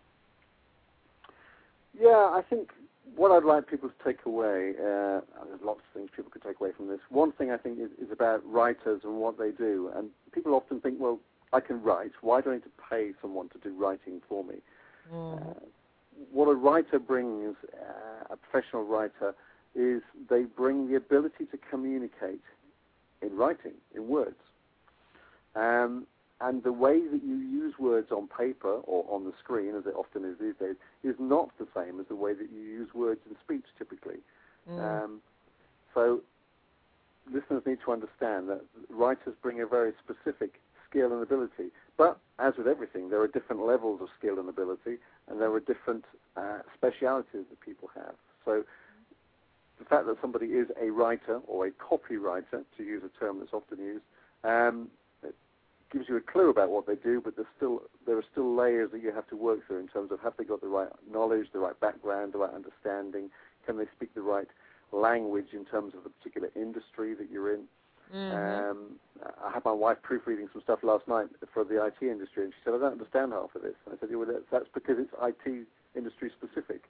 [SPEAKER 5] Yeah, I think what I'd like people to take away, there's lots of things people could take away from this. One thing I think is about writers and what they do. And people often think, well, I can write. Why do I need to pay someone to do writing for me? What a writer brings, a professional writer, is they bring the ability to communicate in writing, in words. And the way that you use words on paper or on the screen, as it often is these days, is not the same as the way that you use words in speech typically. So listeners need to understand that writers bring a very specific skill and ability. But as with everything, there are different levels of skill and ability, and there are different specialities that people have. So the fact that somebody is a writer or a copywriter, to use a term that's often used, it gives you a clue about what they do, but there are still layers that you have to work through in terms of, have they got the right knowledge, the right background, the right understanding, can they speak the right language in terms of the particular industry that you're in. I had my wife proofreading some stuff last night for the IT industry, and she said, I don't understand half of this. And I said, well, that's because it's IT industry specific.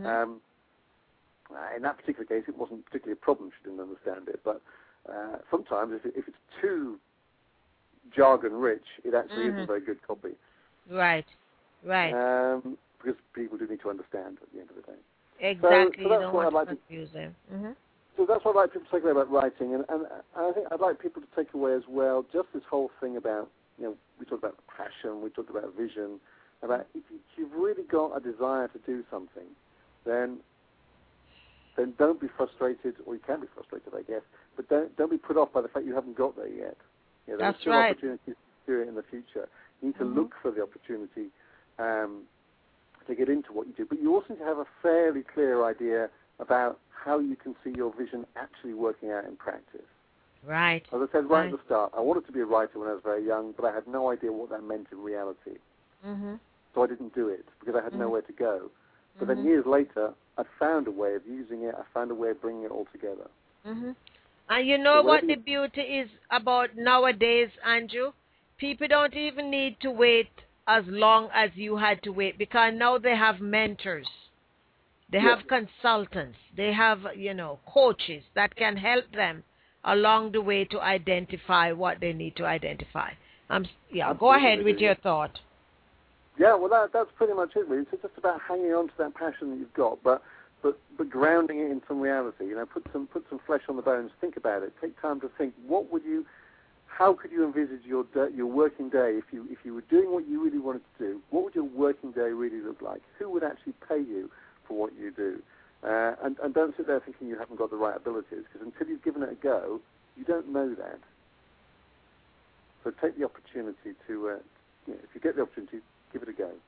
[SPEAKER 5] In that particular case, it wasn't particularly a problem. She didn't understand it. But sometimes if it's too jargon-rich, it actually isn't very good copy.
[SPEAKER 3] Right.
[SPEAKER 5] Because people do need to understand at the end of the day.
[SPEAKER 3] Exactly.
[SPEAKER 5] So that's what I'd like to
[SPEAKER 3] confuse them.
[SPEAKER 5] So that's what I'd like people to take away about writing. And I think I'd like people to take away as well just this whole thing about, we talked about passion, we talked about vision, about if you've really got a desire to do something, then don't be frustrated, or you can be frustrated, I guess, but don't be put off by the fact you haven't got there yet. There are still opportunities to do it in the future. You need to look for the opportunity to get into what you do, but you also need to have a fairly clear idea about how you can see your vision actually working out in practice.
[SPEAKER 3] Right.
[SPEAKER 5] As I said right at the start, I wanted to be a writer when I was very young, but I had no idea what that meant in reality. So I didn't do it because I had nowhere to go. But then years later, I found a way of using it. I found a way of bringing it all together.
[SPEAKER 3] And you know what the beauty is about nowadays, Andrew? People don't even need to wait as long as you had to wait, because now they have mentors. They have consultants. They have, coaches that can help them along the way to identify what they need to identify. Go ahead with your thought.
[SPEAKER 5] Yeah, well, that's pretty much it, really. It's just about hanging on to that passion that you've got, but grounding it in some reality. Put some flesh on the bones. Think about it. Take time to think. How could you envisage your working day if you were doing what you really wanted to do? What would your working day really look like? Who would actually pay you for what you do? And don't sit there thinking you haven't got the right abilities, because until you've given it a go, you don't know that. So take the opportunity to, if you get the opportunity, give it a go.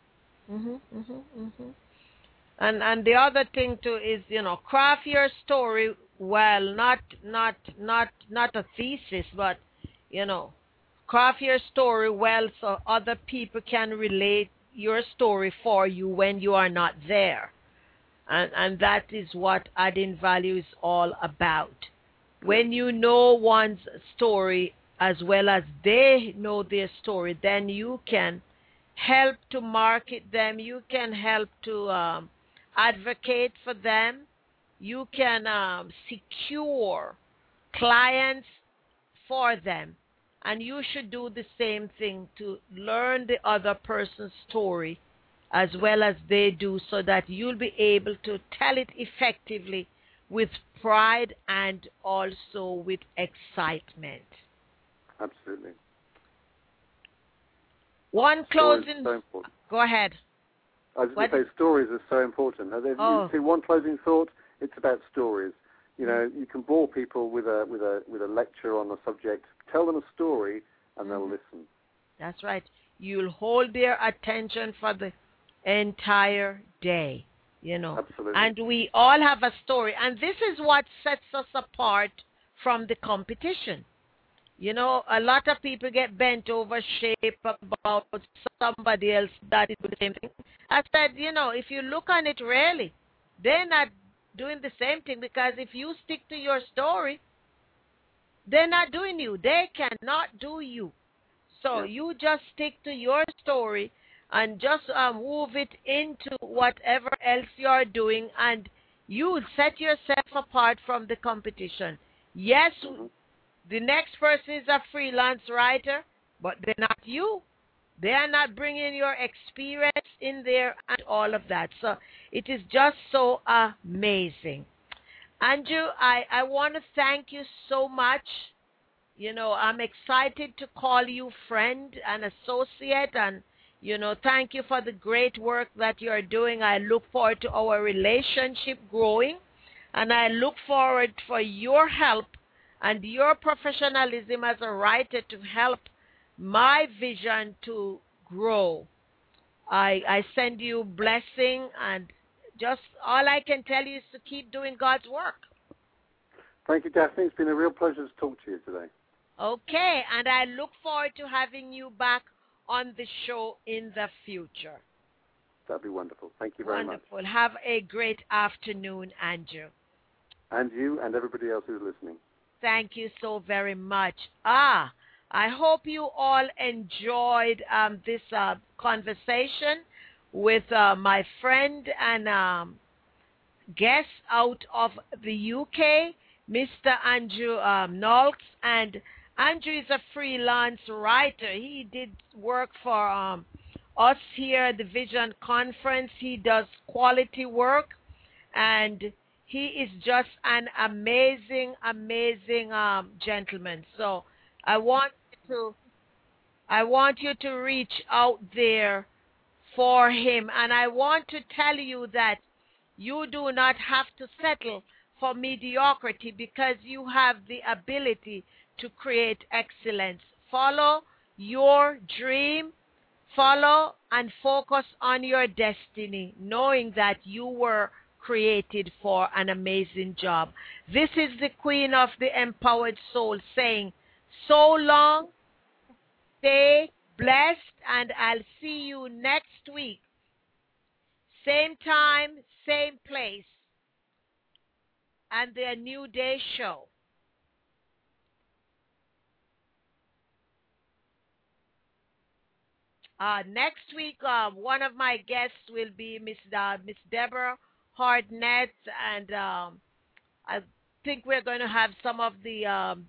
[SPEAKER 3] And the other thing too is, craft your story well, not a thesis, but craft your story well so other people can relate your story for you when you are not there. And that is what adding value is all about. When you know one's story as well as they know their story, then you can help to market them. You can help to advocate for them. You can secure clients for them. And you should do the same thing to learn the other person's story as well as they do, so that you'll be able to tell it effectively with pride and also with excitement.
[SPEAKER 5] Absolutely.
[SPEAKER 3] One closing...
[SPEAKER 5] So important.
[SPEAKER 3] Go ahead.
[SPEAKER 5] I was going to say, stories are so important. You see, one closing thought, it's about stories. You can bore people with a lecture on a subject. Tell them a story, and they'll listen.
[SPEAKER 3] That's right. You'll hold their attention for the entire day,
[SPEAKER 5] Absolutely.
[SPEAKER 3] And we all have a story. And this is what sets us apart from the competition. A lot of people get bent over shape about somebody else that is doing the same thing. I said, if you look on it really, they're not doing the same thing, because if you stick to your story, they're not doing you. They cannot do you. So you just stick to your story and just move it into whatever else you're doing, and you set yourself apart from the competition. Yes, the next person is a freelance writer, but they're not you. They are not bringing your experience in there and all of that. So it is just so amazing. Andrew, I want to thank you so much. I'm excited to call you friend and associate, and, thank you for the great work that you're doing. I look forward to our relationship growing, and I look forward for your help and your professionalism as a writer to help my vision to grow. I send you blessing, and just all I can tell you is to keep doing God's work.
[SPEAKER 5] Thank you, Daphne. It's been a real pleasure to talk to you today.
[SPEAKER 3] Okay, and I look forward to having you back on the show in the future.
[SPEAKER 5] That'd be wonderful. Thank you very much.
[SPEAKER 3] Wonderful. Have a great afternoon, Andrew.
[SPEAKER 5] And you and everybody else who's listening.
[SPEAKER 3] Thank you so very much. I hope you all enjoyed this conversation with my friend and guest out of the UK, Mr. Andrew Nolks. And Andrew is a freelance writer. He did work for us here at the Vision Conference. He does quality work, and he is just an amazing, amazing gentleman. So I want you to reach out there for him. And I want to tell you that you do not have to settle for mediocrity, because you have the ability to create excellence. Follow your dream. Follow and focus on your destiny, knowing that you were created for an amazing job. This is the Queen of the Empowered Soul saying, so long, stay blessed, and I'll see you next week. Same time, same place, and the New Day show. Next week, one of my guests will be Miss Deborah hard nets, and I think we're going to have some of the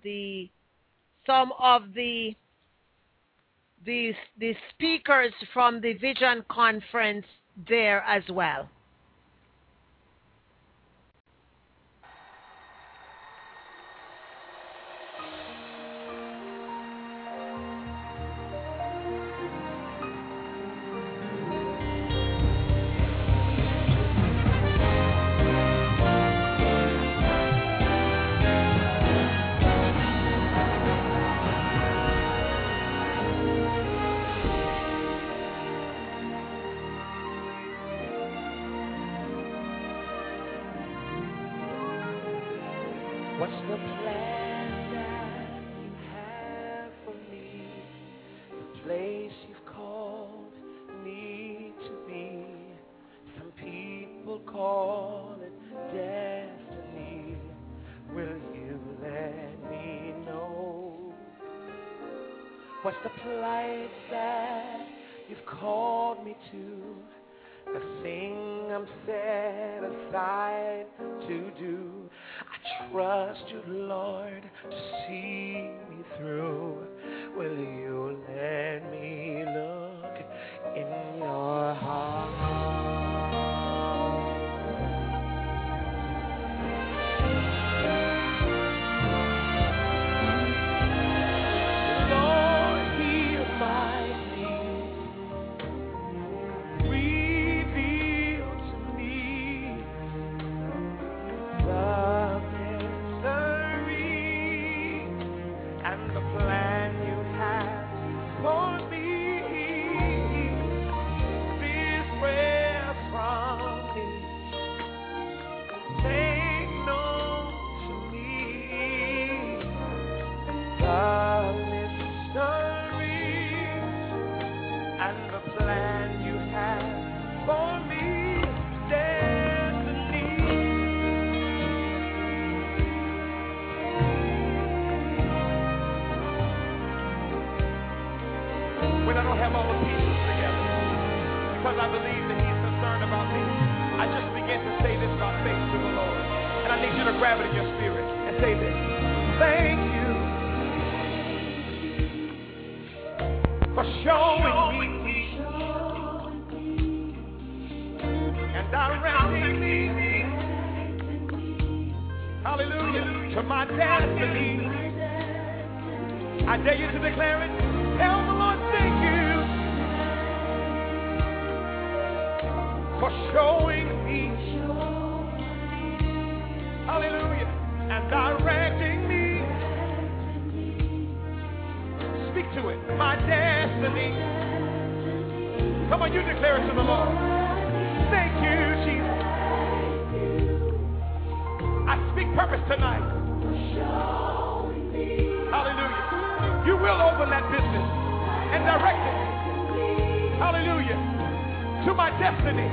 [SPEAKER 3] speakers from the Vision Conference there as well.
[SPEAKER 2] What's the plan that you have for me? The place you've called me to be. Some people call it destiny. Will you let me know? What's the place that you've called me to? The thing I'm set aside to do. I trust you, Lord, to see me through. Will you let me look in your heart? Lord, heal my needs. Reveal to me the mystery and the plan you have for me. This prayer from me, make known to me the mystery and the plan you have for me. Destiny. When I don't have all the pieces together, because I believe that He's concerned about me, I just begin to say this by faith to the Lord. And I need you to grab it in your spirit and say this. Thank you for showing me and directing me, hallelujah, to my destiny. I dare you to declare it. Tell the Lord, thank you for showing me, hallelujah, and directing me. Speak to it, my destiny. Come on, you declare it to the Lord. Thank you, Jesus. I speak purpose tonight. Hallelujah. You will open that business and direct it. Hallelujah. To my destiny.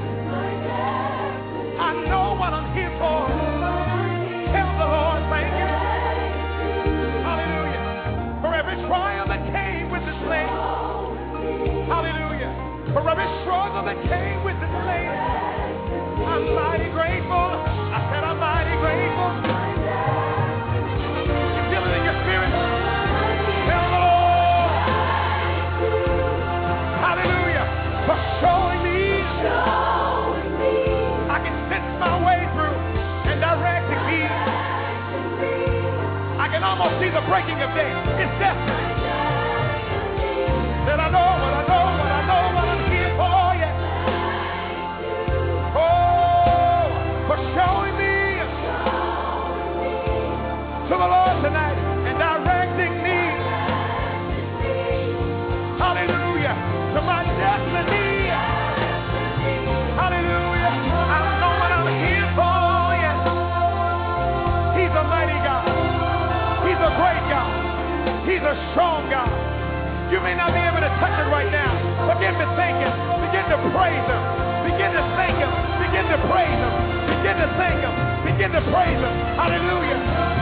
[SPEAKER 2] I know what I'm here for. Tell the Lord, thank you. Hallelujah. For every trial that came with this land. Hallelujah. For every struggle that came with this land. I'm mighty grateful. I said I'm mighty grateful. You feel it in your spirit? Tell the Lord. Hallelujah. For showing me. I can sense my way through and directing me. I can almost see the breaking of day. It's destiny. That I know what I know, what I know, what I'm here for, yeah. Oh, for showing me to the Lord tonight and directing me. Hallelujah. To my destiny. Hallelujah. I know what I'm here for, yeah. He's a mighty God. He's a great God. He's a strong God. You may not be able to touch it right now. Begin to thank Him. Begin to praise Him. Begin to thank Him. Begin to praise Him. Begin to thank Him. Begin to praise Him. Hallelujah.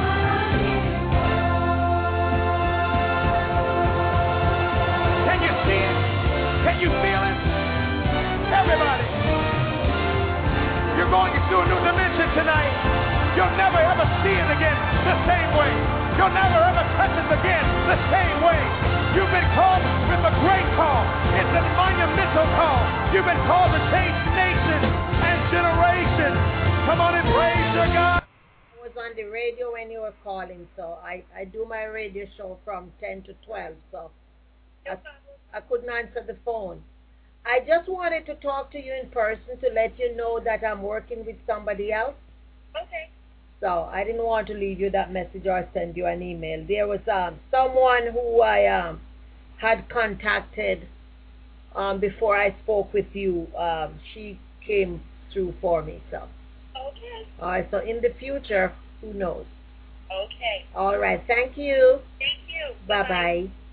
[SPEAKER 2] Can you see it? Can you feel it? Everybody. You're calling you to a new dimension tonight. You'll never ever see it again the same way. You'll never ever touch it again the same way. You've been called with a great call. It's a monumental call. You've been called to change nations and generations. Come on and praise your God.
[SPEAKER 3] I was on the radio when you were calling, so I do my radio show from 10 to 12, so I couldn't answer the phone. I just wanted to talk to you in person to let you know that I'm working with somebody else.
[SPEAKER 6] Okay.
[SPEAKER 3] So I didn't want to leave you that message or send you an email. There was someone who I had contacted before I spoke with you. She came through for me. So.
[SPEAKER 6] Okay.
[SPEAKER 3] All right. So in the future, who knows?
[SPEAKER 6] Okay.
[SPEAKER 3] All right. Thank you.
[SPEAKER 6] Thank you.
[SPEAKER 3] Bye-bye.